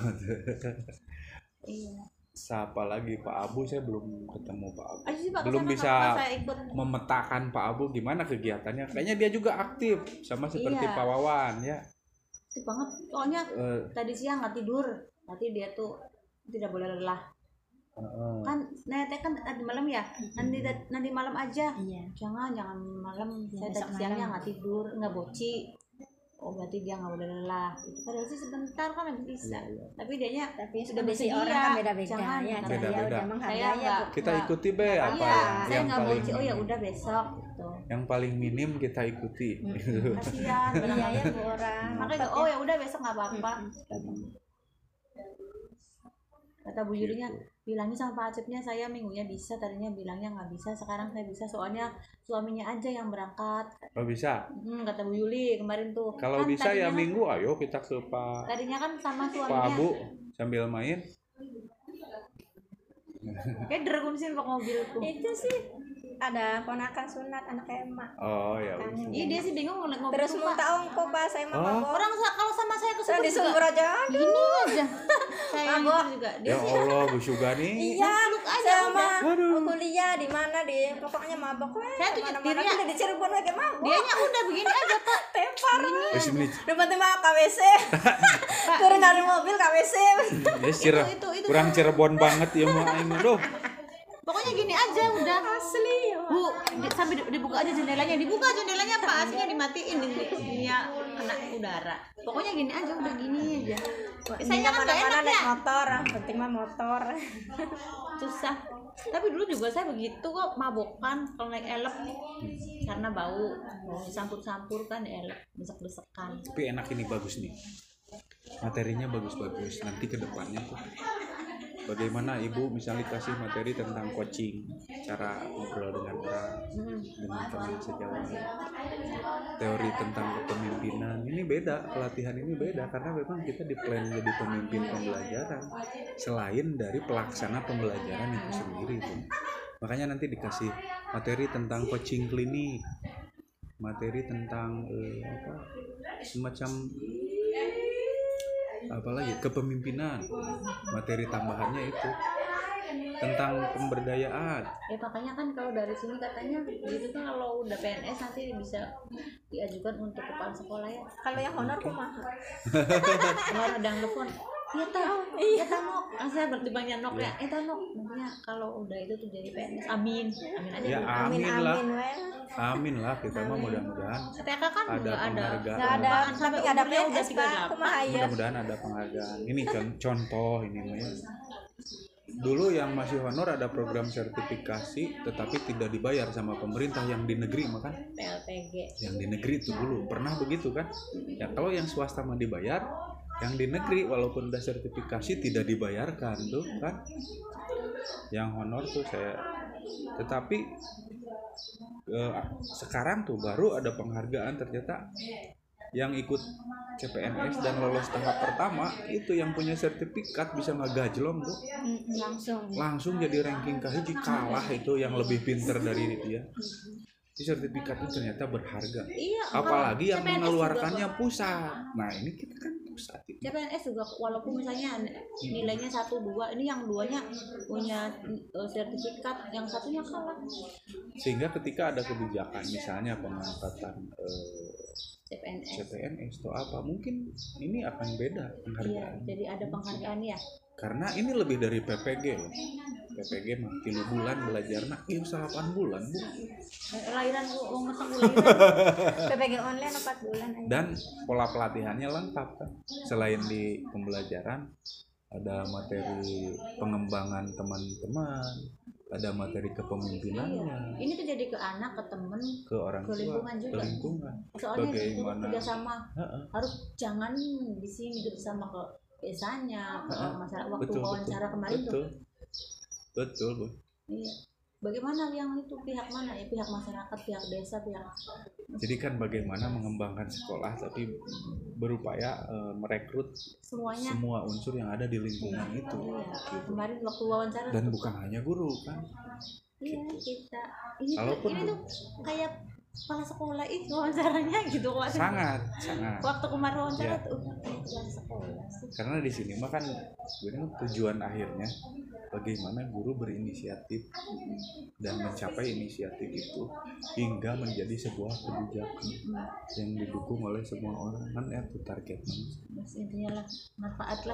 Speaker 1: Iya.
Speaker 2: siapa lagi Pak Abu, saya belum ketemu Pak Abu.
Speaker 1: Ayo sih Pak
Speaker 2: Belum
Speaker 1: kesana,
Speaker 2: bisa
Speaker 1: kalau saya ikut.
Speaker 2: memetakan Pak Abu gimana kegiatannya. Kayaknya dia juga aktif sama seperti
Speaker 1: Iya.
Speaker 2: Pak Wawan ya.
Speaker 1: Aktif banget. Soalnya
Speaker 2: Eh,
Speaker 1: tadi siang nggak tidur. Nanti dia tuh tidak boleh lelah.
Speaker 2: eh,
Speaker 1: Kan nanti kan tadi malam ya. Nanti nanti malam aja.
Speaker 3: Iya.
Speaker 1: Jangan jangan malam.
Speaker 3: Ya,
Speaker 1: Saya
Speaker 3: besok
Speaker 1: tadi siangnya
Speaker 3: malam.
Speaker 1: nggak tidur, nggak boci. Oh berarti dia nggak boleh lelah. Itu padahal sih sebentar kan habis bisa.
Speaker 2: Iya, iya.
Speaker 1: Tapi dianya
Speaker 3: Tapi
Speaker 1: sudah
Speaker 3: kondisi
Speaker 1: bersedia.
Speaker 3: orang kan beda-beda
Speaker 1: Jangan,
Speaker 3: ya.
Speaker 1: kata
Speaker 3: Saya
Speaker 2: Beda-beda.
Speaker 3: udah
Speaker 1: Saya
Speaker 3: menghargai
Speaker 1: nggak-
Speaker 3: ya.
Speaker 2: kita
Speaker 1: Nggak.
Speaker 2: ikuti be apa
Speaker 1: iya,
Speaker 2: yang,
Speaker 1: saya
Speaker 2: yang
Speaker 1: nggak
Speaker 2: paling
Speaker 1: boci. Oh ya udah besok gitu.
Speaker 2: yang paling minim kita ikuti. Gitu.
Speaker 1: Kasihan.
Speaker 3: Bu. Iya ya bu orang.
Speaker 1: Makanya
Speaker 3: Ngotot
Speaker 1: oh
Speaker 3: ya.
Speaker 1: ya udah besok nggak apa-apa.
Speaker 3: Mm-mm.
Speaker 1: Kata bu Julinya, bilangnya sama Pak Acipnya saya minggunya bisa, tadinya bilangnya nggak bisa, sekarang saya bisa soalnya suaminya aja yang berangkat.
Speaker 2: Oh bisa.
Speaker 1: Hmm, kata Bu Yuli kemarin tuh.
Speaker 2: Kalau
Speaker 1: Kan
Speaker 2: bisa ya
Speaker 1: tadinya kan-
Speaker 2: minggu ayo kita ke Pak
Speaker 1: Tadinya kan sama
Speaker 2: Pak
Speaker 1: suaminya.
Speaker 2: Abu sambil main.
Speaker 1: Kayak dragunsin pak mobil tuh.
Speaker 3: Itu sih ada ponakan sunat anak emak.
Speaker 2: Oh ya.
Speaker 3: Kan.
Speaker 2: wis.
Speaker 1: Iya dia sih bingung ngeliat mobil
Speaker 3: Terus
Speaker 1: tuh, Pak.
Speaker 3: minta ongkos Pak, saya mah
Speaker 2: Oh.
Speaker 3: mabok.
Speaker 1: Orang sa- kalau sama saya ke
Speaker 3: Saya
Speaker 1: Sumber
Speaker 3: di
Speaker 1: juga
Speaker 3: Sumber aja.
Speaker 1: gini aja. Saya yang
Speaker 3: Mabok.
Speaker 1: itu juga. Dia
Speaker 2: Ya
Speaker 1: sih
Speaker 2: Allah Bu Sugani.
Speaker 3: Iya, saya mah
Speaker 2: Waduh.
Speaker 3: kuliah di mana di pokoknya mabok we.
Speaker 1: Saya tuh
Speaker 3: Kemana-mana
Speaker 1: nyetirnya-
Speaker 3: tuh di Cirebon we kayak mabok.
Speaker 1: dianya udah begini aja Pak.
Speaker 3: Tepar.
Speaker 2: Wis menit.
Speaker 3: Tiba-tiba K W C. Turun dari mobil K W C.
Speaker 2: Wis Cire-
Speaker 1: itu, itu.
Speaker 2: kurang Cirebon banget ya mah aing aduh.
Speaker 1: Pokoknya gini aja udah.
Speaker 3: Asli.
Speaker 1: Bu, di- sampai di- dibuka aja jendelanya, dibuka jendelanya Pak, aslinya dimatiin ini dia kena udara. Pokoknya gini aja udah gini aja. Saya kan nggak
Speaker 3: mana
Speaker 1: enak
Speaker 3: naik
Speaker 1: ya,
Speaker 3: motor, penting mah motor.
Speaker 1: susah. Tapi dulu juga saya begitu kok, mabokan kalau naik elep karena bau, bau campur-campur kan elep, desek-desekan.
Speaker 2: Tapi enak ini bagus nih. Materinya bagus-bagus. Nanti ke depannya tuh bagaimana Ibu misalnya kasih materi tentang coaching, cara ngobrol dengan orang, dengan teman sejawat, teori tentang kepemimpinan. Ini beda, pelatihan ini beda karena memang kita di plan jadi pemimpin pembelajaran selain dari pelaksana pembelajaran itu sendiri itu. Makanya nanti dikasih materi tentang coaching klinik, materi tentang eh, apa semacam apalagi kepemimpinan, materi tambahannya itu tentang pemberdayaan.
Speaker 1: Ya makanya kan kalau dari sini katanya gitu kan kalau udah P N S nanti bisa diajukan untuk kepala sekolah ya.
Speaker 3: Kalau yang honor kumaha?
Speaker 1: Kalau ada yang telepon, iya tahu, iya tahu nok. Ah, saya bertimbangnya nok ya, iya tahu nok. Nantinya kalau udah itu tuh jadi P N S, amin, amin aja.
Speaker 2: Ya
Speaker 1: Bu.
Speaker 2: amin,
Speaker 3: Amin
Speaker 2: lah,
Speaker 3: amin we.
Speaker 2: amin lah kita mah mudah-mudahan
Speaker 1: T K kan
Speaker 2: ada
Speaker 1: nggak ada.
Speaker 2: penghargaan.
Speaker 3: Enggak ada,
Speaker 1: Apaan,
Speaker 3: tapi
Speaker 1: sampai
Speaker 3: enggak ada
Speaker 1: umurnya
Speaker 3: P N
Speaker 1: udah
Speaker 3: S
Speaker 1: tiga
Speaker 3: Pak.
Speaker 1: puluh delapan.
Speaker 3: Kumaha ya?
Speaker 2: Mudah-mudahan ada penghargaan. Ini con- contoh ini mah ya. Dulu yang masih honor ada program sertifikasi tetapi tidak dibayar sama pemerintah yang di negeri makan.
Speaker 1: P L P G.
Speaker 2: Yang di negeri itu dulu pernah begitu kan? Ya kalau yang swasta mah dibayar, yang di negeri walaupun udah sertifikasi tidak dibayarkan tuh kan? Yang honor tuh saya, tetapi eh, sekarang tuh baru ada penghargaan ternyata yang ikut C P N S dan lolos tahap pertama itu yang punya sertifikat bisa ngegajlong tuh
Speaker 3: Langsung.
Speaker 2: langsung jadi ranking kahiji kalah itu yang lebih pinter dari dia. Di sertifikat itu ternyata berharga.
Speaker 1: Iya.
Speaker 2: Apalagi yang
Speaker 1: C P N S
Speaker 2: mengeluarkannya
Speaker 1: juga,
Speaker 2: pusat. Nah ini kita kan pusat.
Speaker 1: C P N S juga walaupun misalnya nilainya satu dua, ini yang duanya punya uh, sertifikat, yang satunya kalah.
Speaker 2: Sehingga ketika ada kebijakan misalnya pengangkatan eh,
Speaker 1: C P N S.
Speaker 2: C P N S atau apa, mungkin ini akan beda
Speaker 1: Iya,
Speaker 2: penghargaan.
Speaker 1: jadi ada penghargaan ya.
Speaker 2: Karena ini lebih dari P P G loh. P P G mah tiga bulan belajar nak iya delapan bulan Bu.
Speaker 1: Lahiran gua ngeseng gua lahiran.
Speaker 3: P P G online empat bulan aja.
Speaker 2: Dan pola pelatihannya lengkap kan. Selain di pembelajaran ada materi pengembangan teman-teman, ada materi kepemimpinannya,
Speaker 1: Ini tuh jadi ke anak, ke temen,
Speaker 2: ke orang
Speaker 1: ke
Speaker 2: tua,
Speaker 1: lingkungan juga.
Speaker 2: ke lingkungan.
Speaker 1: soalnya itu
Speaker 2: Bagaimana?
Speaker 1: kerja sama
Speaker 2: Heeh.
Speaker 1: harus jangan di sini kerja sama ke desanya, ke
Speaker 2: Heeh.
Speaker 1: masyarakat. Waktu
Speaker 2: Betul,
Speaker 1: wawancara
Speaker 2: betul.
Speaker 1: kemarin
Speaker 2: Betul.
Speaker 1: tuh,
Speaker 2: Betul, Bu.
Speaker 1: iya. Bagaimana yang itu pihak mana ya, pihak masyarakat, pihak desa, pihak
Speaker 2: Jadi kan bagaimana mengembangkan sekolah tapi berupaya eh, merekrut
Speaker 1: semuanya.
Speaker 2: semua unsur yang ada di lingkungan itu.
Speaker 1: Iya. Kemarin waktu wawancara
Speaker 2: Dan bukan hanya guru kan.
Speaker 1: iya kita ini tuh,
Speaker 2: Kalaupun
Speaker 1: ini tuh kayak kepala sekolah itu wawancaranya gitu kok.
Speaker 2: Sangat, sangat.
Speaker 1: Waktu kemarin wawancara
Speaker 2: Ya.
Speaker 1: tuh kayak kepala sekolah sih.
Speaker 2: Karena di sini mah kan sebenarnya tujuan akhirnya bagaimana guru berinisiatif dan mencapai inisiatif itu hingga menjadi sebuah kebijakan yang didukung oleh semua orang kan itu targetnya.
Speaker 1: Mas intinya lah manfaat lah.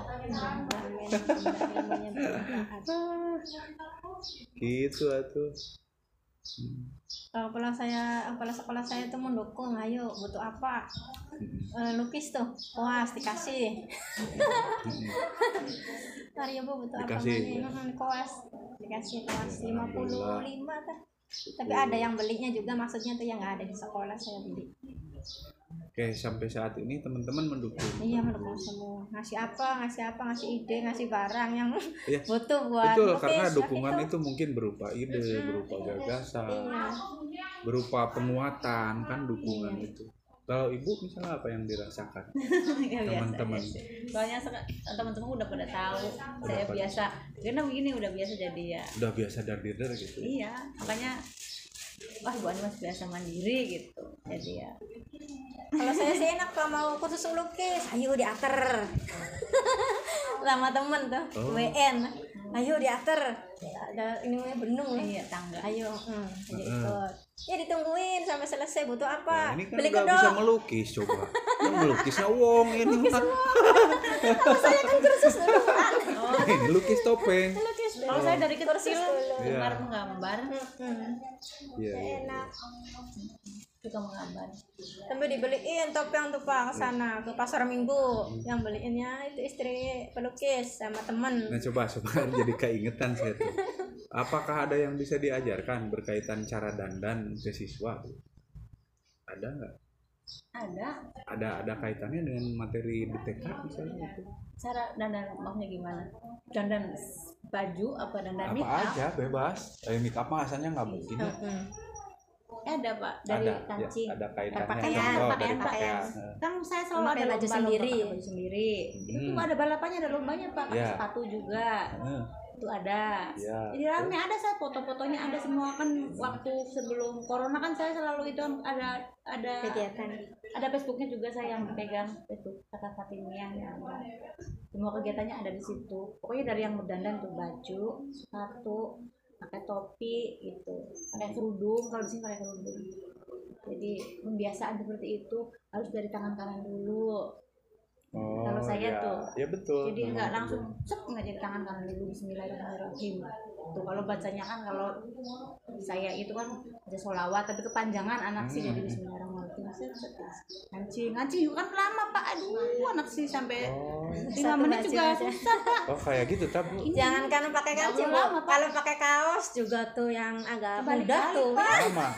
Speaker 2: Gitu atuh. Hmm.
Speaker 3: Kalau kepala saya, kepala sekolah saya tuh mendukung, ayo butuh apa? Eh, lukis tuh, koas dikasih. Tari bu butuh
Speaker 2: Dikasih,
Speaker 3: apa?
Speaker 2: ya.
Speaker 3: Hmm, koas dikasih koas lima puluh lima kan? Tapi ada yang belinya juga, maksudnya tuh yang nggak ada di sekolah saya beli.
Speaker 2: Oke, sampai saat ini teman-teman mendukung.
Speaker 3: Iya, mendukung semua. Ngasih apa, ngasih apa, ngasih ide, ngasih barang yang
Speaker 2: Iya.
Speaker 3: butuh buat
Speaker 2: Betul,
Speaker 3: lukis,
Speaker 2: karena
Speaker 3: ya
Speaker 2: dukungan
Speaker 3: gitu.
Speaker 2: itu mungkin berupa ide, berupa gagasan,
Speaker 3: Iya.
Speaker 2: berupa penguatan kan dukungan
Speaker 3: Iya.
Speaker 2: itu. Kalau ibu misalnya apa yang dirasakan
Speaker 1: Ya, biasa
Speaker 2: teman-teman?
Speaker 1: aja. Soalnya seka- teman-teman udah pada tahu
Speaker 2: Udah
Speaker 1: saya
Speaker 2: pada-
Speaker 1: biasa karena begini udah biasa jadi ya
Speaker 2: Udah biasa dar-dar gitu.
Speaker 1: iya makanya wah Bu Ani masih biasa mandiri gitu jadi ya
Speaker 3: Kalau saya sih enak kalau mau kursus melukis, ayo diater. Sama temen tuh,
Speaker 2: Oh.
Speaker 3: W N. Ayo diater. Ada ini namanya benung ya.
Speaker 1: iya tangga
Speaker 3: Ayo, hmm, ayo
Speaker 2: Heeh.
Speaker 3: ikut. Ya ditungguin sampai selesai, butuh apa?
Speaker 2: Nah, ini kan
Speaker 3: Beli
Speaker 2: udah bisa
Speaker 3: kedok.
Speaker 2: melukis coba. Yang melukisnya wong ini kan.
Speaker 3: Kalau saya kan kursus duluan.
Speaker 2: Ini lukis topeng.
Speaker 3: Lukis dulu.
Speaker 1: kalau saya dari
Speaker 3: Kursus
Speaker 1: kecil
Speaker 3: dulu.
Speaker 2: Iya.
Speaker 1: gemar menggambar
Speaker 3: Hmm,
Speaker 2: Iya, iya.
Speaker 3: enak.
Speaker 1: suka menggambar
Speaker 3: Sampai dibeliin topeng tuh Pak ke sana ke pasar Minggu. Yang beliinnya itu istri pelukis sama temen.
Speaker 2: Nah coba coba jadi keingetan saya tuh. Apakah ada yang bisa diajarkan berkaitan cara dandan ke siswa? Ada nggak?
Speaker 1: ada
Speaker 2: Ada ada kaitannya dengan materi di T K misalnya itu?
Speaker 1: cara dandan maksudnya gimana dandan baju apa dandan
Speaker 2: Apa
Speaker 1: make up
Speaker 2: aja bebas. Eh make up mah asalnya nggak mungkin. ya.
Speaker 3: Hmm.
Speaker 1: Eh, ada Pak dari
Speaker 2: Ada, ya,
Speaker 1: kancing
Speaker 2: ada kaitannya.
Speaker 3: Pakaian,
Speaker 2: Contoh dari
Speaker 1: pakaian,
Speaker 2: pakaian.
Speaker 1: kan saya selalu
Speaker 3: Pakai
Speaker 1: ada
Speaker 3: baju
Speaker 1: lomba
Speaker 3: sendiri.
Speaker 1: pakai baju sendiri itu
Speaker 2: Hmm.
Speaker 1: tuh ada balapannya ada lombanya Pak pakai
Speaker 2: Ya.
Speaker 1: sepatu juga
Speaker 2: Heeh,
Speaker 1: itu ada
Speaker 2: ya.
Speaker 1: jadi rame ada saya foto-fotonya ada semua kan waktu sebelum corona kan saya selalu itu ada ada
Speaker 3: Kegiatan.
Speaker 1: ada Facebooknya juga saya yang pegang Facebook kata Fatimia yang ada semua kegiatannya ada di situ pokoknya dari yang berdandan tuh baju sepatu pakai topi gitu pakai kerudung kalau di sini pakai kerudung jadi pembiasaan seperti itu harus dari tangan kanan dulu
Speaker 2: Oh,
Speaker 1: kalau saya
Speaker 2: ya.
Speaker 1: tuh.
Speaker 2: Ya betul.
Speaker 1: jadi
Speaker 2: memang
Speaker 1: nggak
Speaker 2: betul.
Speaker 1: langsung cep nggak jadi tangan kanan dulu Bismillahirrahmanirrahim tuh kalau bacanya kan kalau saya itu kan ada sholawat tapi kepanjangan anak sih
Speaker 2: Hmm.
Speaker 1: jadi Bismillahirrahmanirrahim Set, set, set. ngancing ngancing juga kan lama Pak aduh anak sih sampai
Speaker 2: Oh.
Speaker 1: lima
Speaker 3: Satu
Speaker 1: menit
Speaker 3: baju
Speaker 1: juga
Speaker 3: aja.
Speaker 1: susah Pak
Speaker 2: Oh kayak gitu tabu.
Speaker 3: Jangan kan pakai
Speaker 1: Nggak
Speaker 3: kancing,
Speaker 1: perlu
Speaker 3: Bu.
Speaker 1: lama, Pak.
Speaker 3: Kalau pakai kaos juga tuh yang agak
Speaker 1: Kebalik-balik,
Speaker 3: mudah tuh.
Speaker 1: Pak.
Speaker 2: Sama.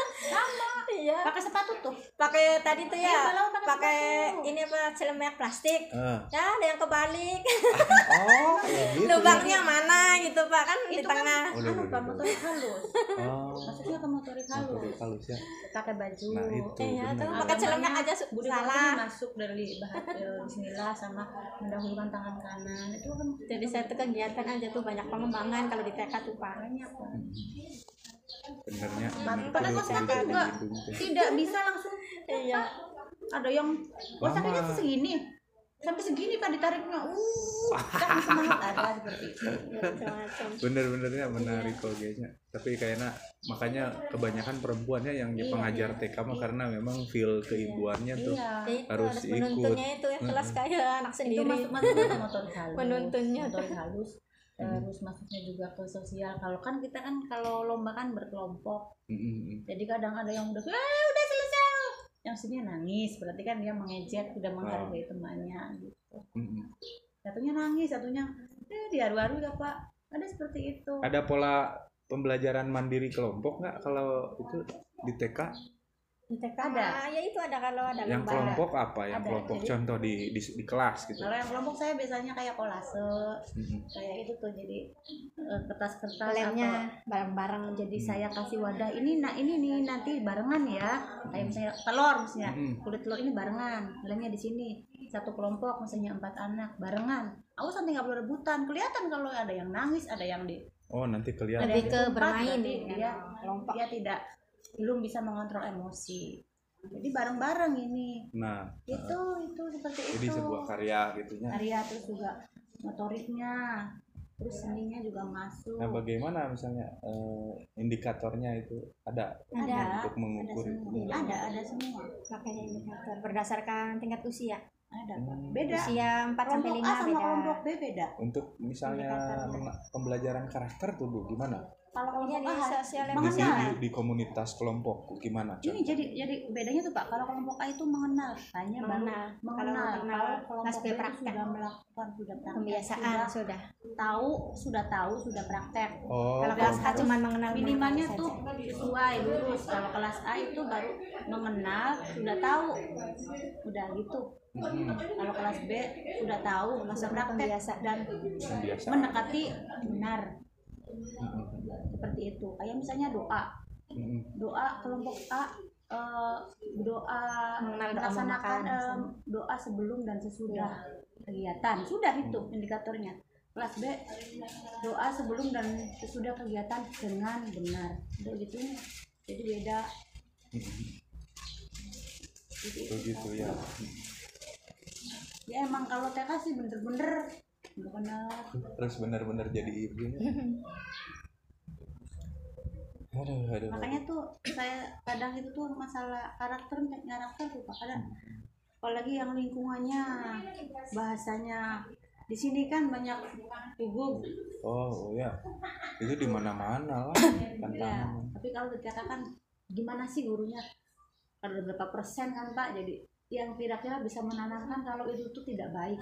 Speaker 3: Iya.
Speaker 1: pakai sepatu tuh
Speaker 3: Pakai tadi tuh
Speaker 1: Iya,
Speaker 3: ya,
Speaker 1: kalau pakai
Speaker 3: pakai
Speaker 1: sepatu.
Speaker 3: ini apa celemek plastik.
Speaker 2: Eh.
Speaker 3: Ya ada yang kebalik.
Speaker 2: Oh kayak gitu.
Speaker 3: Lubangnya mana gitu Pak kan di
Speaker 1: itu kan
Speaker 3: tengah.
Speaker 2: Oh, udah,
Speaker 1: anu
Speaker 2: udah,
Speaker 1: Pak
Speaker 2: udah.
Speaker 1: motorik halus
Speaker 2: Oh.
Speaker 1: maksudnya ke motorik halus
Speaker 2: Motorik halus ya.
Speaker 1: pakai baju
Speaker 2: Nah itu
Speaker 3: Iya,
Speaker 2: benar.
Speaker 3: tuh pakai celemek aja su-
Speaker 1: Budi
Speaker 3: salah.
Speaker 1: Pekerti masuk dari bahan Bismillah sama mendahulukan tangan kanan itu kan
Speaker 3: Jadi saya tuh kegiatan aja tuh banyak pengembangan kalau di T K tuh Pak.
Speaker 1: banyak Pak.
Speaker 2: Benernya
Speaker 1: Padahal
Speaker 2: bener
Speaker 1: kos
Speaker 2: tuh
Speaker 1: kaki juga
Speaker 2: lindung tuh.
Speaker 1: tidak bisa langsung
Speaker 3: Iya.
Speaker 1: ada yang kos
Speaker 2: Lama.
Speaker 1: kakinya tuh segini sampai segini Pak ditariknya uh kan semangat ada seperti itu
Speaker 3: Macam-macam.
Speaker 2: Bener-benernya menarik kok kayaknya. Tapi kayaknya makanya kebanyakan perempuannya yang
Speaker 1: Iya,
Speaker 2: pengajar
Speaker 1: iya.
Speaker 2: T K mah karena memang feel keibuannya tuh.
Speaker 1: iya
Speaker 3: Ya itu
Speaker 2: Harus
Speaker 3: harus
Speaker 2: ikut.
Speaker 3: menuntunnya itu ya kelas kayak anak
Speaker 1: itu
Speaker 3: sendiri.
Speaker 1: masuk masuk ke motorik halus
Speaker 3: Menuntunnya.
Speaker 1: motorik halus terus masuknya juga ke sosial kalau kan kita kan kalau lomba kan berkelompok
Speaker 2: Mm, mm, mm.
Speaker 1: jadi kadang ada yang udah eh udah selesai yang sini nangis berarti kan dia mengejek tidak menghargai temannya gitu
Speaker 2: Mm, mm.
Speaker 1: satunya nangis satunya eh diaru-aru ya Pak ada seperti itu
Speaker 2: Ada pola pembelajaran mandiri kelompok nggak kalau itu di T K?
Speaker 3: Di T K
Speaker 1: Ada.
Speaker 3: mah, ya itu ada kalau ada
Speaker 2: Yang
Speaker 3: lomba.
Speaker 2: kelompok apa? Yang
Speaker 1: Ada,
Speaker 2: kelompok
Speaker 1: jadi-
Speaker 2: contoh di, di di kelas gitu.
Speaker 1: kalau yang kelompok saya biasanya kayak kolase
Speaker 2: Mm, mm.
Speaker 1: kayak itu tuh jadi eh, kertas-kertas
Speaker 3: Lemnya
Speaker 1: atau
Speaker 3: bareng-bareng
Speaker 1: jadi saya kasih wadah ini nah ini nih nanti barengan ya kayak misalnya telur misalnya
Speaker 2: Mm.
Speaker 1: kulit telur ini barengan lemnya di sini satu kelompok misalnya empat anak barengan awas nanti nggak boleh rebutan kelihatan kalau ada yang nangis ada yang di
Speaker 2: Oh nanti
Speaker 1: ada
Speaker 2: kelihatan.
Speaker 3: Lebih
Speaker 1: yang
Speaker 3: ke
Speaker 1: ditumpah,
Speaker 3: bermain
Speaker 1: berarti
Speaker 3: ya,
Speaker 1: dia
Speaker 3: kelompok.
Speaker 1: dia tidak belum bisa mengontrol emosi jadi bareng-bareng ini
Speaker 2: Nah
Speaker 1: itu itu seperti
Speaker 2: jadi
Speaker 1: itu
Speaker 2: sebuah karya gitunya.
Speaker 1: karya terus juga motoriknya terus seninya juga masuk
Speaker 2: Nah bagaimana misalnya eh, indikatornya itu ada
Speaker 3: Ada.
Speaker 2: untuk mengukur
Speaker 1: ada
Speaker 2: itu?
Speaker 1: semua ada ada semua
Speaker 3: pakai indikator berdasarkan tingkat usia.
Speaker 1: ada Pak.
Speaker 2: Hmm.
Speaker 1: beda
Speaker 3: Usia empat sampai
Speaker 1: kelompok
Speaker 3: lima
Speaker 1: A sama
Speaker 3: beda.
Speaker 1: kelompok B beda
Speaker 2: Untuk misalnya
Speaker 3: Indikatornya.
Speaker 2: mena- pembelajaran karakter tuh Bu gimana?
Speaker 1: kalau
Speaker 3: Pokoknya
Speaker 1: kelompok
Speaker 3: di
Speaker 1: A
Speaker 3: sosial
Speaker 2: di,
Speaker 1: mengenal.
Speaker 2: di, di komunitas kelompok gimana
Speaker 1: Ini
Speaker 2: contoh?
Speaker 1: jadi jadi bedanya tuh Pak, kalau kelompok A itu mengenal, hanya baru
Speaker 3: Mengenal. Kalau
Speaker 1: mengenal.
Speaker 3: mengenal,
Speaker 1: Kalau kelompok
Speaker 3: mas
Speaker 1: B
Speaker 3: B
Speaker 1: itu
Speaker 3: praktek.
Speaker 1: sudah melakukan, sudah praktek,
Speaker 3: Pembiasaan
Speaker 1: sudah
Speaker 3: sudah.
Speaker 1: tahu, sudah tahu, sudah praktek.
Speaker 2: Oh,
Speaker 3: Kalau kelas A
Speaker 2: kelompok.
Speaker 3: cuma mengenal
Speaker 1: Minimalnya
Speaker 3: saja.
Speaker 1: tuh sesuai lurus. Kalau kelas A itu baru mengenal, sudah tahu, udah gitu.
Speaker 2: Hmm,
Speaker 1: Kalau kelas B sudah tahu,
Speaker 3: Masuk
Speaker 1: sudah
Speaker 3: ke
Speaker 1: praktek
Speaker 3: pembiasaan.
Speaker 1: dan
Speaker 2: pembiasaan.
Speaker 1: mendekati benar,
Speaker 2: Hmm,
Speaker 1: seperti itu. Kayak misalnya doa,
Speaker 2: hmm,
Speaker 1: doa kelompok A, eh, doa
Speaker 3: Mengenal doa
Speaker 1: melaksanakan
Speaker 3: memakan.
Speaker 1: eh, doa sebelum dan sesudah kegiatan, sudah itu indikatornya. Kelas B, doa sebelum dan sesudah kegiatan dengan benar, udah gitu. Jadi beda.
Speaker 2: hmm.
Speaker 1: Jadi,
Speaker 2: Begitu ya.
Speaker 1: ya emang kalau T K sih bener-bener bener-bener
Speaker 2: Terus benar-benar jadi ibu ya. Aduh, aduh.
Speaker 1: makanya tuh saya kadang itu tuh masalah karakter karakter tuh Pak, kadang apalagi yang lingkungannya bahasanya di sini kan banyak gugup
Speaker 2: Oh, oh ya. Itu di mana-mana lah
Speaker 1: ya,
Speaker 2: tantangan.
Speaker 1: tapi kalau dikatakan gimana sih gurunya, ada berapa persen kan Pak, jadi yang kira-kira bisa menanamkan kalau itu tuh tidak baik.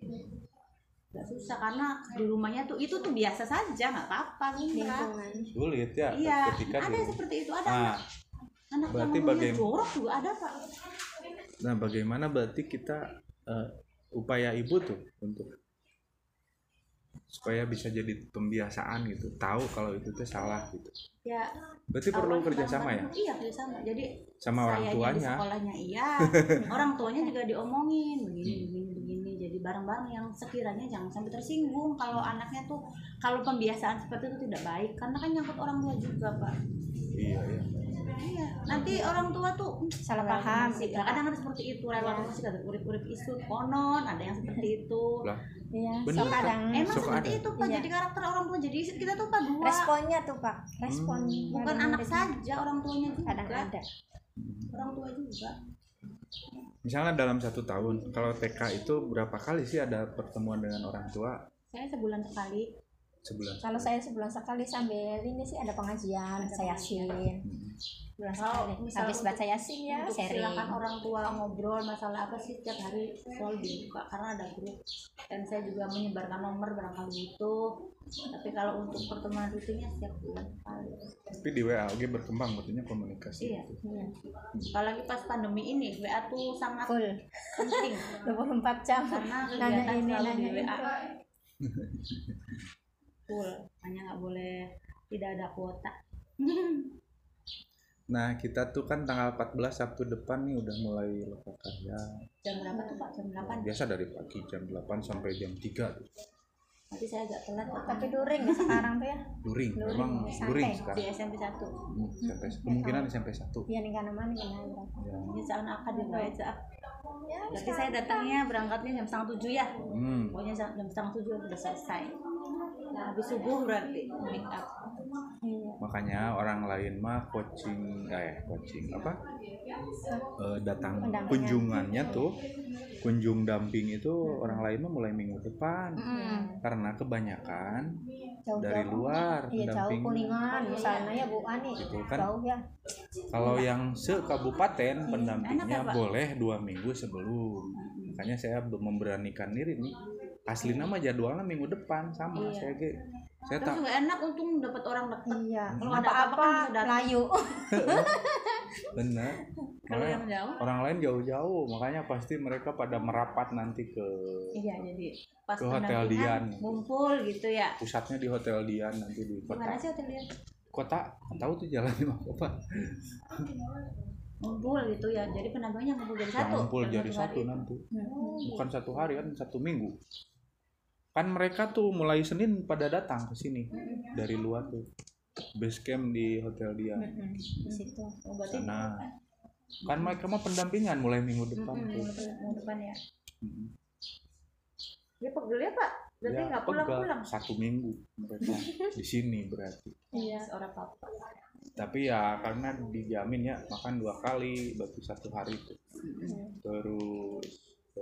Speaker 1: Gak susah karena di rumahnya tuh itu tuh biasa saja, nggak apa-apa lumrah.
Speaker 3: Lingkungan.
Speaker 2: Sulit ya
Speaker 1: Iya,
Speaker 2: ketika
Speaker 1: ada
Speaker 2: di
Speaker 1: yang seperti itu, ada
Speaker 2: Nah,
Speaker 1: anak, anak
Speaker 2: berarti
Speaker 1: yang ngomongnya
Speaker 2: bagaim-
Speaker 1: jorok juga ada Pak.
Speaker 2: nah bagaimana berarti kita eh, upaya ibu tuh untuk supaya bisa jadi pembiasaan gitu, tahu kalau itu tuh salah gitu.
Speaker 1: Ya,
Speaker 2: Berarti perlu
Speaker 1: awalnya
Speaker 2: kerjasama ya
Speaker 1: bareng-bareng. Iya kerjasama. Jadi
Speaker 2: sama orang
Speaker 1: sayanya di
Speaker 2: tuanya.
Speaker 1: sekolahnya iya, orang tuanya juga diomongin begini begini begini. Jadi bareng-bareng yang sekiranya jangan sampai tersinggung kalau anaknya tuh kalau pembiasaan seperti itu tidak baik, karena kan nyangkut orang tua juga Pak.
Speaker 2: Iya iya.
Speaker 1: Iya, nanti orang tua tuh
Speaker 3: Salah
Speaker 1: lewat
Speaker 3: paham
Speaker 1: musik.
Speaker 3: gitu.
Speaker 1: Nah, kadang ada seperti itu lewat
Speaker 3: Ya.
Speaker 1: musik, ada urip-urip isu konon, ada yang seperti itu.
Speaker 2: Lah,
Speaker 3: Iya,
Speaker 2: Bener,
Speaker 3: so
Speaker 2: Kak.
Speaker 3: kadang
Speaker 1: Emang
Speaker 2: Sok
Speaker 1: seperti
Speaker 2: ada.
Speaker 1: itu Pak,
Speaker 3: Iya.
Speaker 1: jadi karakter orang tua. Jadi kita tuh Pak dua,
Speaker 3: responnya tuh Pak, respon
Speaker 2: Hmm.
Speaker 1: bukan
Speaker 3: dari
Speaker 1: anak
Speaker 3: murid.
Speaker 1: saja, orang tuanya juga.
Speaker 3: Kadang ada.
Speaker 1: Orang tua juga.
Speaker 2: misalnya dalam satu tahun, kalau T K itu berapa kali sih ada pertemuan dengan orang tua?
Speaker 1: Saya sebulan sekali.
Speaker 2: Sebulan.
Speaker 3: Kalau saya sebulan sekali sambil ini sih ada pengajian, saya yasin.
Speaker 2: Hmm.
Speaker 3: Bulan
Speaker 1: Kalau
Speaker 3: sekali.
Speaker 1: misal
Speaker 3: Habis
Speaker 1: untuk-
Speaker 3: baca yasin ya,
Speaker 1: Untuk
Speaker 3: sharing.
Speaker 1: silakan orang tua ngobrol masalah apa sih setiap hari selalu dibuka karena ada grup, dan saya juga menyebarkan nomor barangkali itu. Tapi kalau untuk pertemuan rutinnya setiap bulan sekali.
Speaker 2: Tapi di W A oke berkembang betulnya komunikasi.
Speaker 1: Iya.
Speaker 2: gitu.
Speaker 3: Iya.
Speaker 1: Apalagi pas pandemi ini W A tuh sangat
Speaker 3: Full
Speaker 1: penting
Speaker 3: dua puluh empat jam.
Speaker 1: karena
Speaker 3: Nanya
Speaker 1: kegiatan
Speaker 3: ini,
Speaker 1: selalu di
Speaker 3: nanya
Speaker 1: W A.
Speaker 3: itu.
Speaker 1: Full, hanya nggak boleh tidak ada kuota.
Speaker 2: Nah, kita tuh kan tanggal empat belas Sabtu depan nih udah mulai lokal karya.
Speaker 1: Jam berapa tuh Pak? Jam delapan.
Speaker 2: Biasa dari pagi jam delapan sampai jam tiga tuh.
Speaker 1: Nanti saya agak telat Pak.
Speaker 3: Tapi during ya sekarang tuh ya.
Speaker 2: Luring,
Speaker 3: Luring,
Speaker 2: memang
Speaker 3: santai.
Speaker 2: luring
Speaker 1: Di
Speaker 2: sekarang.
Speaker 1: S M P satu.
Speaker 2: Hmm, sampai kemungkinan sampai satu.
Speaker 3: Iya nih kan mana kan ada.
Speaker 2: Ya.
Speaker 1: Ini jangan akad ya Pak. Ya.
Speaker 3: Ya,
Speaker 1: Berarti saya datangnya berangkatnya jam setengah tujuh ya.
Speaker 2: Hmm.
Speaker 1: Pokoknya jam jam setengah tujuh udah selesai. Nah, habis subuh berarti make up.
Speaker 3: iya.
Speaker 2: Makanya orang lain mah coaching eh coaching apa? Eh, datang
Speaker 3: Pendampingan.
Speaker 2: kunjungannya tuh kunjung damping itu orang lain mah mulai minggu depan.
Speaker 1: Mm.
Speaker 2: Karena kebanyakan
Speaker 3: Jauh-jauh.
Speaker 2: dari luar
Speaker 3: Iya jauh
Speaker 2: pendamping.
Speaker 3: kuningan misalnya ya Bu Ani.
Speaker 2: Gitu kan.
Speaker 3: Jauh ya.
Speaker 2: Kalau yang se-kabupaten pendampingnya
Speaker 1: Enak ya, Pak?
Speaker 2: boleh dua minggu sebelum. Makanya saya be- memberanikan diri nih. Asli nama jadwalnya minggu depan sama
Speaker 1: Iya.
Speaker 2: saya ge. Saya
Speaker 1: Terus
Speaker 2: tak
Speaker 1: juga enak untung dapat orang dekat.
Speaker 3: Iya.
Speaker 1: Kalau ada apa-apa
Speaker 3: Apa-apa
Speaker 1: kan bisa datang.
Speaker 3: layu.
Speaker 2: bener.
Speaker 1: Kalau
Speaker 2: Makanya
Speaker 1: yang jauh,
Speaker 2: orang lain jauh-jauh, makanya pasti mereka pada merapat nanti ke
Speaker 1: iya jadi pas
Speaker 2: Ke Hotel
Speaker 1: pendampingan
Speaker 2: Dian.
Speaker 1: ngumpul gitu ya.
Speaker 2: pusatnya di Hotel Dian nanti di
Speaker 1: Gimana
Speaker 2: kota.
Speaker 1: sih hotel dia?
Speaker 2: Kota nggak tahu tuh jalan di mana apa.
Speaker 1: Ngumpul gitu ya. Jadi pendampingnya ngumpul jadi
Speaker 2: Yang
Speaker 1: satu.
Speaker 2: ngumpul
Speaker 1: dalam
Speaker 2: jadi satu
Speaker 1: hari.
Speaker 2: nanti.
Speaker 3: Hmm.
Speaker 2: Bukan satu hari kan satu minggu. Kan mereka tuh mulai Senin pada datang ke sini dari luar tuh. Base camp di Hotel Dian.
Speaker 3: Mm-mm. Di situ.
Speaker 1: Oh, berarti
Speaker 2: Sana. Kan mereka mah pendampingan mulai minggu depan
Speaker 1: Mm-mm,
Speaker 2: tuh.
Speaker 1: minggu depan ya.
Speaker 2: Mm.
Speaker 1: Dia pegel ya Pak. Berarti
Speaker 2: Ya,
Speaker 1: nggak
Speaker 2: pegal.
Speaker 1: pulang-pulang.
Speaker 2: Satu minggu mereka di sini berarti.
Speaker 3: Iya.
Speaker 1: Seorang papa.
Speaker 2: Tapi ya karena dijamin ya makan dua kali berarti satu hari tuh. Terus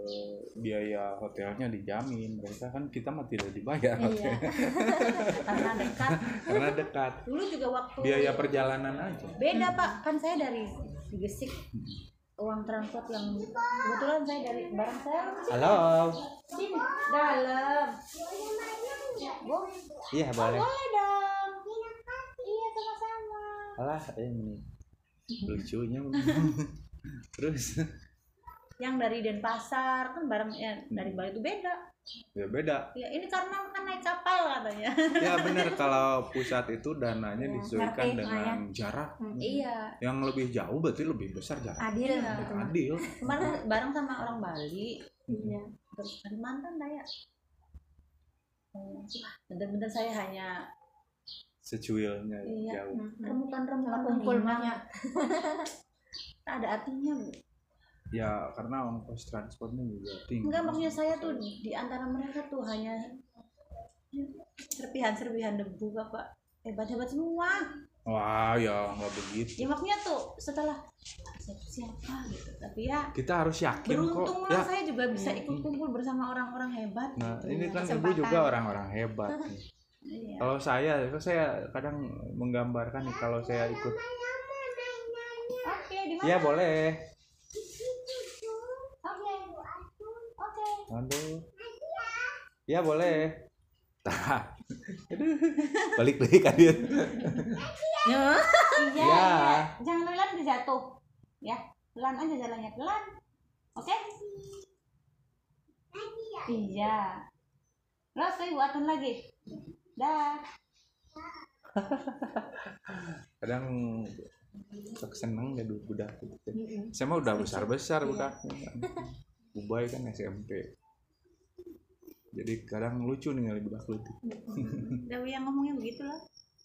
Speaker 2: eh, biaya hotelnya dijamin. Mereka kan kita mah tidak dibayar
Speaker 3: Iya.
Speaker 1: Karena dekat.
Speaker 2: karena dekat.
Speaker 1: Dulu juga waktu
Speaker 2: Biaya perjalanan aja.
Speaker 1: beda Pak, kan saya dari di Gesik, uang transport yang kebetulan saya dari barang saya
Speaker 2: Halo.
Speaker 1: sini dalam. Bu,
Speaker 2: Iya boleh.
Speaker 1: boleh dong. Iya sama-sama.
Speaker 2: Alah ini lucunya. Terus
Speaker 1: Yang dari Denpasar kan barangnya dari Bali itu beda.
Speaker 2: ya beda.
Speaker 1: Ya ini karena kan naik kapal katanya.
Speaker 2: Ya benar, kalau pusat itu dananya
Speaker 3: Ya,
Speaker 2: disesuaikan
Speaker 3: ngerti,
Speaker 2: dengan jarak.
Speaker 1: Iya.
Speaker 2: Yang lebih jauh berarti lebih besar jarak.
Speaker 3: Adil
Speaker 1: Iya.
Speaker 3: gitu mah.
Speaker 2: Adil.
Speaker 1: Kemarin bareng sama orang Bali,
Speaker 3: Iya.
Speaker 1: terus Kalimantan dah ya. Oh, wah, bener-bener saya hanya
Speaker 2: Secuilnya
Speaker 1: Iya.
Speaker 2: jauh.
Speaker 1: remukan-remukan
Speaker 3: Kumpul
Speaker 1: menghina.
Speaker 3: banyak.
Speaker 1: Tak ada artinya Bu.
Speaker 2: Ya karena ongkos transportnya juga tinggi.
Speaker 1: Enggak, maksudnya saya tuh di antara mereka tuh hanya serpihan-serpihan debu Bapak. Hebat-hebat semua.
Speaker 2: Wah ya nggak begitu.
Speaker 1: Ya maksudnya tuh setelah siapa siapa gitu. Tapi ya
Speaker 2: Kita harus yakin kok.
Speaker 1: beruntung
Speaker 2: Ya.
Speaker 1: lah saya juga bisa ikut kumpul bersama orang-orang hebat.
Speaker 2: Nah
Speaker 1: gitu.
Speaker 2: ini kan ibu
Speaker 3: Kesempatan.
Speaker 2: juga orang-orang hebat. nih.
Speaker 1: Iya.
Speaker 2: Kalau saya, itu saya kadang menggambarkan nih kalau saya ikut.
Speaker 1: Oke, di mana?
Speaker 2: Iya boleh.
Speaker 1: Oke. Oke.
Speaker 2: Aduh. Iya boleh. Tah. Aduh. Balik lagi kan dia.
Speaker 1: Iya,
Speaker 2: Iya.
Speaker 1: iya. Jangan pelan nanti jatuh. Ya, pelan aja jalannya pelan. Oke? Iya. Lo saya buatin lagi. Dah.
Speaker 2: Kadang sok seneng ya budak gitu. Saya mah udah besar-besar budaknya. Ubay kan S M P. Jadi kadang lucu nih ngeliat budak lucu.
Speaker 1: Dewi yang ngomongnya begitu lah.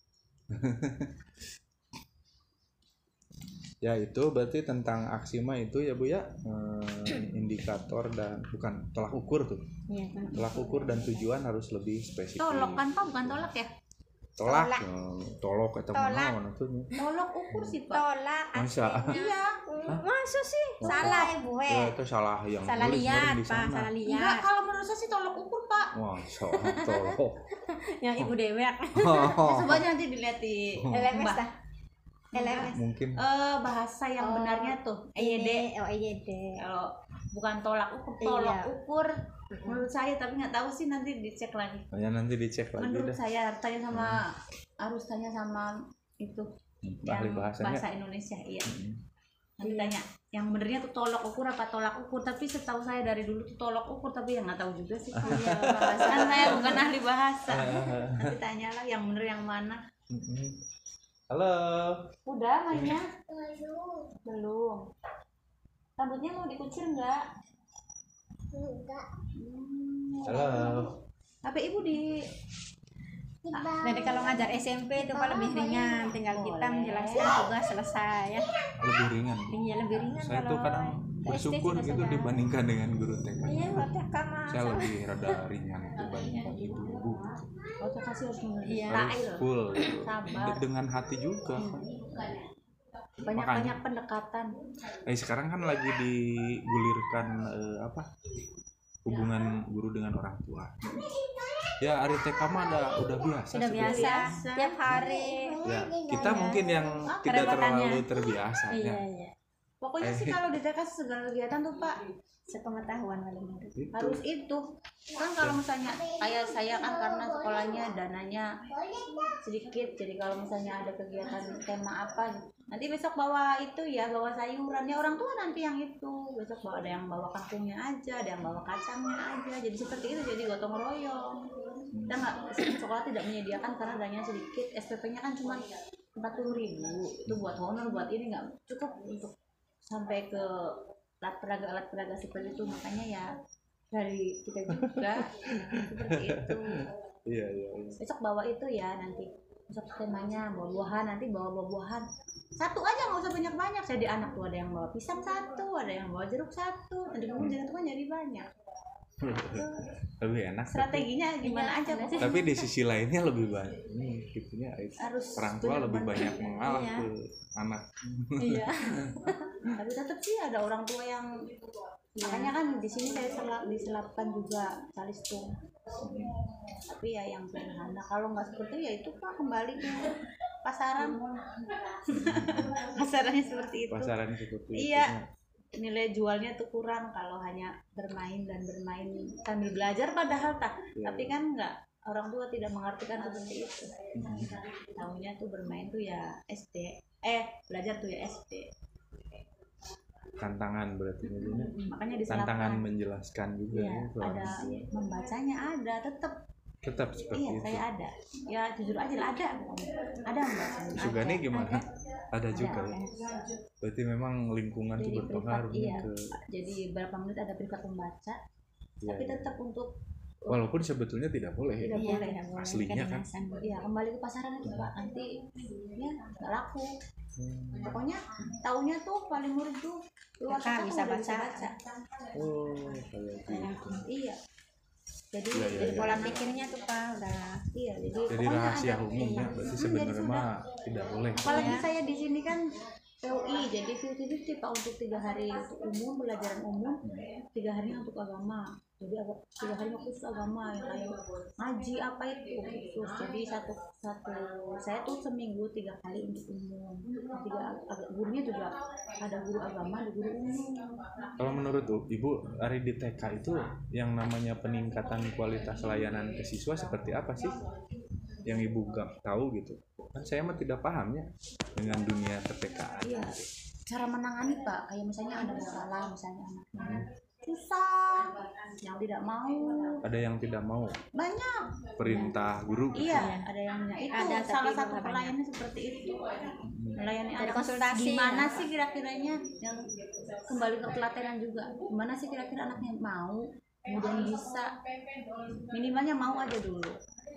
Speaker 2: Ya itu berarti tentang aksima itu ya Bu ya, eh, indikator dan bukan tolak ukur tuh.
Speaker 3: Iya.
Speaker 2: Tolak ukur dan tujuan harus lebih spesifik.
Speaker 1: Tolok kan Pak, bukan tolak ya?
Speaker 2: Tolak,
Speaker 3: Tolak.
Speaker 2: eh, tolak kata
Speaker 3: Tolak.
Speaker 2: mana tuh?
Speaker 1: Tolok ukur sih Pak.
Speaker 3: Tolak
Speaker 2: Masa?
Speaker 3: aslinya.
Speaker 1: Iya.
Speaker 3: Masa sih? Salah ya Bu.
Speaker 2: Ya itu salah yang
Speaker 3: Salah
Speaker 2: nulis
Speaker 3: lihat,
Speaker 2: kemarin di
Speaker 3: Pak.
Speaker 2: sana.
Speaker 3: Salah
Speaker 1: Enggak,
Speaker 3: lihat.
Speaker 1: kalau menurut saya sih tolok ukur Pak.
Speaker 2: Wah, salah tolak.
Speaker 3: Yang Ibu Dewek.
Speaker 1: Ya, coba aja nanti dilihat di
Speaker 3: L M S
Speaker 1: Mbak.
Speaker 3: dah. L M S.
Speaker 2: Mungkin
Speaker 1: Eh, bahasa yang
Speaker 3: Oh,
Speaker 1: benarnya tuh E Y D.
Speaker 3: Oh, E Y D.
Speaker 1: Kalau bukan tolak ukur, tolak
Speaker 3: Iya.
Speaker 1: ukur menurut saya, tapi nggak tahu sih, nanti dicek lagi.
Speaker 2: ya nanti dicek lagi
Speaker 1: Menurut
Speaker 2: dah.
Speaker 1: saya harus tanya sama harus tanya sama itu
Speaker 2: Ahli
Speaker 1: yang
Speaker 2: bahasanya.
Speaker 1: bahasa Indonesia, iya.
Speaker 2: Hmm.
Speaker 1: Nanti tanya yang benernya tuh tolak ukur apa tolak ukur, tapi setahu saya dari dulu tuh tolak ukur, tapi yang nggak tahu juga sih. Iya, bahasa kan saya bukan ahli bahasa. Nanti tanyalah yang bener yang mana.
Speaker 2: Mm-mm. Halo.
Speaker 1: Udah mainnya? Belum. Rambutnya mau dikucir nggak? Hmm.
Speaker 2: Halo.
Speaker 1: H P ibu di
Speaker 3: Jadi kalau ngajar S M P itu Pak lebih ringan, tinggal kita
Speaker 1: Boleh.
Speaker 3: menjelaskan tugas selesai ya.
Speaker 2: Lebih ringan.
Speaker 3: Iya lebih ringan
Speaker 2: Saya
Speaker 3: kalau
Speaker 2: tuh kadang
Speaker 3: ke S D
Speaker 2: bersyukur
Speaker 3: sudah
Speaker 2: gitu
Speaker 3: sudah.
Speaker 2: dibandingkan dengan guru T K.
Speaker 3: Iya, berarti kamu
Speaker 2: Saya lebih rada ringan dibandingkan ibu-ibu.
Speaker 1: otak kasih harus
Speaker 3: Iya.
Speaker 1: menderai
Speaker 2: Harus
Speaker 1: loh.
Speaker 2: full gitu.
Speaker 1: Sabar.
Speaker 2: De- dengan hati juga.
Speaker 1: Banyak-banyak pendekatan.
Speaker 2: Eh sekarang kan lagi digulirkan eh, apa? Hubungan guru dengan orang tua. Ya hari T K mah ada udah biasa.
Speaker 3: Sudah
Speaker 2: sebenarnya.
Speaker 3: biasa,
Speaker 1: Biasa.
Speaker 3: tiap hari.
Speaker 2: Ya, kita mungkin yang tidak
Speaker 3: kerepotannya.
Speaker 2: terlalu terbiasa
Speaker 3: Iya,
Speaker 2: ya.
Speaker 3: iya.
Speaker 1: Pokoknya sih
Speaker 2: Eh.
Speaker 1: kalau di T K segala kegiatan tuh Pak
Speaker 3: Sepengetahuan paling harus.
Speaker 2: Itu.
Speaker 1: harus itu. Kan kalau misalnya kayak saya kan karena sekolahnya dananya sedikit, jadi kalau misalnya ada kegiatan tema apa, nanti besok bawa itu ya, bawa sayuran ya, orang tua nanti yang itu. Besok bawa, ada yang bawa kangkungnya aja, ada yang bawa kacangnya aja. Jadi seperti itu, jadi gotong royong. Kita nggak, sekolah tidak menyediakan karena dananya sedikit. S P P-nya kan cuma empat puluh ribu, itu buat honor, buat ini nggak cukup untuk sampai ke alat peraga alat peraga seperti itu. Makanya ya dari kita juga seperti itu.
Speaker 2: Iya, iya, iya.
Speaker 1: Besok bawa itu ya, nanti besok temanya bawa buahan, nanti bawa buah-buahan satu aja, nggak usah banyak-banyak. Jadi anak tuh ada yang bawa pisang satu, ada yang bawa jeruk satu, nanti kamu jeruk kan jadi banyak.
Speaker 2: Lebih enak.
Speaker 1: Strateginya gimana aja Bu?
Speaker 2: Tapi di sisi lainnya lebih banyak. Ini gitunya
Speaker 1: Harus
Speaker 2: orang tua lebih banyak mengalah
Speaker 3: Iya.
Speaker 2: ke anak.
Speaker 3: Iya.
Speaker 1: Tapi tetap sih ada orang tua yang makanya kan di sini saya selap, diselapkan juga calistung. Tapi ya yang sederhana. Kalau nggak seperti itu ya itu Pak kembali ke pasaran. Pasarannya seperti itu.
Speaker 2: Pasaran seperti itu.
Speaker 1: Iya. Nilai jualnya tuh kurang kalau hanya bermain dan bermain sambil belajar padahal tak.
Speaker 2: Iya.
Speaker 1: Tapi kan nggak, orang tua tidak mengartikan seperti itu. Tahunya tuh bermain tuh ya S D, eh belajar tuh ya S D.
Speaker 2: Tantangan berarti jadinya.
Speaker 1: Makanya
Speaker 2: Tantangan
Speaker 1: diselapkan.
Speaker 2: menjelaskan juga
Speaker 1: Iya,
Speaker 2: ya, ke orang
Speaker 1: ada
Speaker 2: tua.
Speaker 1: membacanya ada tetap.
Speaker 2: Tetap seperti
Speaker 1: Iya,
Speaker 2: itu.
Speaker 1: saya ada. Ya jujur aja lah ada. Ada membacanya.
Speaker 2: Sugani
Speaker 1: Ada.
Speaker 2: gimana?
Speaker 1: Ada.
Speaker 2: Ada juga
Speaker 1: Ada,
Speaker 2: ya.
Speaker 1: ada.
Speaker 2: Berarti memang lingkungan itu
Speaker 1: Jadi
Speaker 2: berpengaruh
Speaker 1: privat, iya.
Speaker 2: ke
Speaker 1: Jadi berapa menit ada privat membaca,
Speaker 2: ya,
Speaker 1: tapi
Speaker 2: ya.
Speaker 1: tetap untuk
Speaker 2: Walaupun sebetulnya tidak boleh ya.
Speaker 1: tidak
Speaker 3: Iya,
Speaker 1: boleh.
Speaker 3: tidak boleh.
Speaker 2: Aslinya kan.
Speaker 3: Kedinasan.
Speaker 1: Iya, kembali ke pasaran aja Pak. Nanti ya nggak laku.
Speaker 2: Hmm.
Speaker 1: Pokoknya taunya tuh paling murid tuh luar
Speaker 3: Kakak
Speaker 1: kota
Speaker 3: bisa
Speaker 1: tuh udah
Speaker 3: baca.
Speaker 2: Oh, kayak gitu.
Speaker 1: Iya. Jadi
Speaker 2: Iya, iya,
Speaker 1: jadi
Speaker 2: iya.
Speaker 3: Pola pikirnya tuh Pak udah.
Speaker 1: iya, jadi,
Speaker 2: Jadi
Speaker 1: pokoknya
Speaker 2: rahasia
Speaker 1: ada-
Speaker 2: umum ya.
Speaker 1: iya.
Speaker 2: Berarti
Speaker 1: Hmm,
Speaker 2: sebenarnya
Speaker 1: jadi
Speaker 2: mah
Speaker 1: sudah.
Speaker 2: tidak boleh.
Speaker 1: Apalagi
Speaker 3: Iya.
Speaker 1: saya di sini kan P U I, jadi fifty fifty Pak untuk tiga hari untuk umum, pelajaran umum, tiga hari untuk agama. Jadi agak tiga hari khusus agama yang kayak ngaji apa itu khusus. Jadi satu satu saya tuh seminggu tiga kali untuk umum. Tiga agak gurunya juga ada guru agama, ada guru umum.
Speaker 2: Kalau menurut Ibu, hari di T K itu yang namanya peningkatan kualitas layanan ke siswa seperti apa sih? Yang Ibu gak tahu gitu. Kan saya mah tidak paham ya dengan dunia T K.
Speaker 1: Iya, cara menangani Pak, kayak misalnya ada masalah, misalnya anaknya susah, yang tidak mau,
Speaker 2: Ada yang tidak mau
Speaker 1: banyak.
Speaker 2: perintah guru. gitu.
Speaker 1: Iya, ada yang itu
Speaker 3: Ada, tapi
Speaker 1: salah satu
Speaker 3: nggak
Speaker 1: pelayannya seperti itu. Melayani
Speaker 3: Dari
Speaker 1: anak
Speaker 3: konsultasi,
Speaker 1: gimana
Speaker 3: ya.
Speaker 1: sih kira-kiranya yang kembali ke pelatihan juga. Gimana sih kira-kira anaknya mau, kemudian bisa minimalnya mau aja dulu.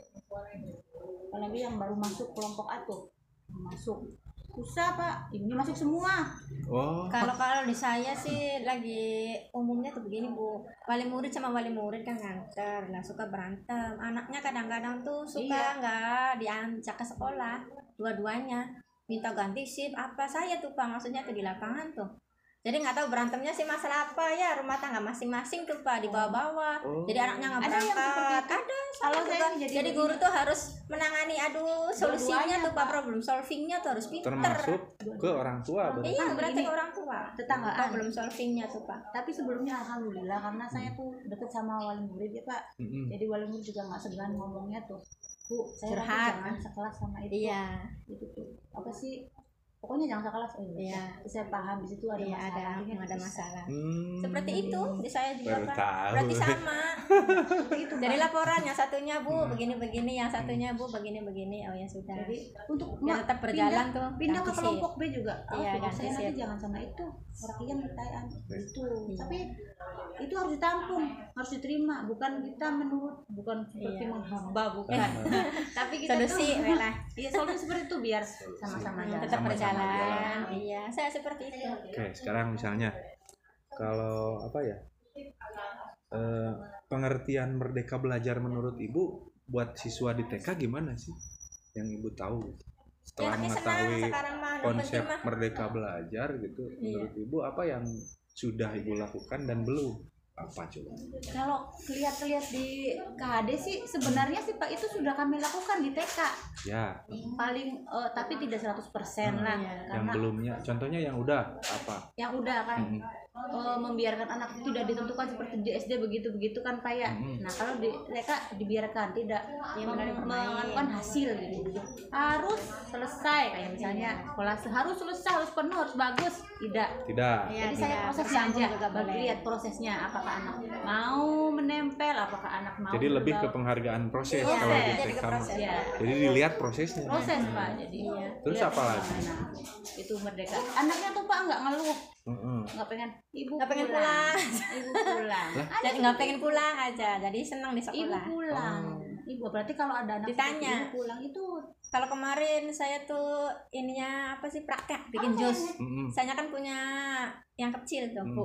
Speaker 1: Apalagi yang baru masuk kelompok A tuh, masuk susah Pak, ini masuk semua.
Speaker 2: Oh,
Speaker 3: Kalau kalau di saya sih lagi umumnya tuh begini Bu, wali murid sama wali murid kan nganter, nah suka berantem. Anaknya kadang-kadang tuh suka
Speaker 1: Iya.
Speaker 3: nggak diajak ke sekolah, dua-duanya minta ganti shift apa saya tuh Pak, maksudnya tuh di lapangan tuh. Jadi nggak tahu berantemnya sih masalah apa ya, rumah tangga masing-masing tuh Pak di bawah-bawah.
Speaker 2: Oh.
Speaker 3: Jadi anaknya nggak
Speaker 1: Ada yang
Speaker 3: berangkat.
Speaker 1: seperti itu.
Speaker 3: Ada.
Speaker 1: Kalau
Speaker 3: sama
Speaker 1: saya
Speaker 3: juga.
Speaker 1: sih jadi
Speaker 3: jadi
Speaker 1: begini.
Speaker 3: guru tuh harus menangani aduh solusinya
Speaker 1: Dua-duanya,
Speaker 3: tuh Pak,
Speaker 1: Pak.
Speaker 3: problem solvingnya tuh harus pinter.
Speaker 2: termasuk ke orang tua berarti.
Speaker 3: Iya,
Speaker 1: Kan
Speaker 3: berarti
Speaker 1: begini,
Speaker 3: ke orang tua.
Speaker 1: tetanggaan.
Speaker 3: Problem solvingnya tuh Pak.
Speaker 1: Tapi sebelumnya alhamdulillah karena saya tuh deket sama wali murid ya Pak.
Speaker 2: Mm-mm.
Speaker 1: Jadi wali murid juga nggak segan ngomongnya tuh, Bu, saya nanti
Speaker 3: Curhat.
Speaker 1: jangan sekelas sama itu.
Speaker 3: Iya.
Speaker 1: Itu tuh apa sih? Pokoknya jangan sekelas. Oh, iya.
Speaker 3: Iya.
Speaker 1: Terus saya paham di situ ada
Speaker 3: Iya,
Speaker 1: masalah.
Speaker 3: ada
Speaker 1: Akhirnya
Speaker 3: ada
Speaker 1: bisa.
Speaker 3: masalah.
Speaker 2: Hmm.
Speaker 3: Seperti itu di saya juga
Speaker 2: Baru
Speaker 3: Pak.
Speaker 2: tahu.
Speaker 3: Berarti sama.
Speaker 1: Seperti itu.
Speaker 3: Dari
Speaker 1: Pak.
Speaker 3: laporan yang satunya Bu begini-begini, yang satunya Bu begini-begini. Oh ya sudah.
Speaker 1: Jadi untuk
Speaker 3: Biar
Speaker 1: ma-
Speaker 3: tetap berjalan
Speaker 1: pindah,
Speaker 3: tuh,
Speaker 1: pindah ke
Speaker 3: ganti
Speaker 1: kelompok B juga.
Speaker 3: Iya,
Speaker 1: Oh,
Speaker 3: ganti
Speaker 1: saya nanti
Speaker 3: shift.
Speaker 1: jangan sama itu. Rakyat pertanyaan itu.
Speaker 3: Iya.
Speaker 1: Tapi itu harus ditampung, harus diterima. Bukan kita menurut, bukan seperti
Speaker 3: Iya.
Speaker 1: menghamba, bukan. Tapi kita
Speaker 3: Solusi
Speaker 1: tuh,
Speaker 3: lah.
Speaker 1: iya solusi seperti itu biar sama-sama jalan.
Speaker 3: Tetap
Speaker 2: Sama-sama
Speaker 3: berjalan.
Speaker 2: jalan.
Speaker 3: Iya, saya seperti itu.
Speaker 2: Oke, sekarang misalnya kalau apa ya? eh, pengertian merdeka belajar menurut Ibu buat siswa di T K gimana sih? Yang Ibu tahu setelah
Speaker 3: Enaknya senang
Speaker 2: mengetahui
Speaker 3: sekarang mah yang
Speaker 2: konsep
Speaker 3: penting mah.
Speaker 2: merdeka belajar gitu,
Speaker 3: Iya.
Speaker 2: menurut Ibu apa yang sudah Ibu lakukan dan belum? Apa coba?
Speaker 1: Kalau lihat-lihat di K H D sih sebenarnya sih Pak itu sudah kami lakukan di T K.
Speaker 2: Ya,
Speaker 1: Paling eh, tapi tidak seratus persen lah
Speaker 3: Iya.
Speaker 2: yang
Speaker 1: karena
Speaker 2: belumnya, contohnya yang udah apa?
Speaker 1: yang udah kan
Speaker 2: Mm-mm.
Speaker 1: eh, membiarkan anak itu tidak ditentukan seperti di S D begitu-begitu kan Pak ya.
Speaker 2: Mm-mm.
Speaker 1: Nah, kalau di T K dibiarkan tidak
Speaker 3: Iya,
Speaker 1: meng-
Speaker 3: benar, bermain.
Speaker 1: menganukan hasil gitu. Harus selesai kayak misalnya sekolah se- harus selesai, harus penuh, harus bagus. Tidak.
Speaker 2: Tidak.
Speaker 3: Iya,
Speaker 1: Jadi saya
Speaker 3: tidak.
Speaker 1: prosesnya
Speaker 3: Bersambung
Speaker 1: aja
Speaker 3: juga boleh.
Speaker 1: lihat prosesnya apakah anak mau menempel, apakah anak mau
Speaker 2: Jadi lebih ke
Speaker 1: berbaur-
Speaker 2: penghargaan proses
Speaker 1: Iya,
Speaker 2: kalau di
Speaker 3: jadi
Speaker 2: T
Speaker 3: ke
Speaker 2: K mah.
Speaker 3: proses.
Speaker 1: Ya.
Speaker 2: Jadi dilihat prosesnya.
Speaker 1: Proses Pak. Jadi
Speaker 3: Iya.
Speaker 2: Terus
Speaker 1: lihat
Speaker 2: apa lagi?
Speaker 1: bagaimana. Itu merdeka. Anaknya tuh Pak nggak ngeluh,
Speaker 2: Mm-mm.
Speaker 1: nggak pengen ibu
Speaker 3: Nggak pengen
Speaker 1: pulang.
Speaker 3: pulang.
Speaker 1: Ibu pulang. Ada
Speaker 3: Jadi nggak pengen pulang aja. Jadi senang di
Speaker 1: ibu
Speaker 3: sekolah.
Speaker 1: pulang. Ibu berarti kalau ada anak
Speaker 3: Ditanya.
Speaker 1: seperti ibu pulang itu
Speaker 3: Kalau kemarin saya tuh ininya apa sih praktek bikin jus.
Speaker 2: Mm-mm.
Speaker 3: Saya kan punya yang kecil tuh,
Speaker 2: Hmm.
Speaker 3: Bu.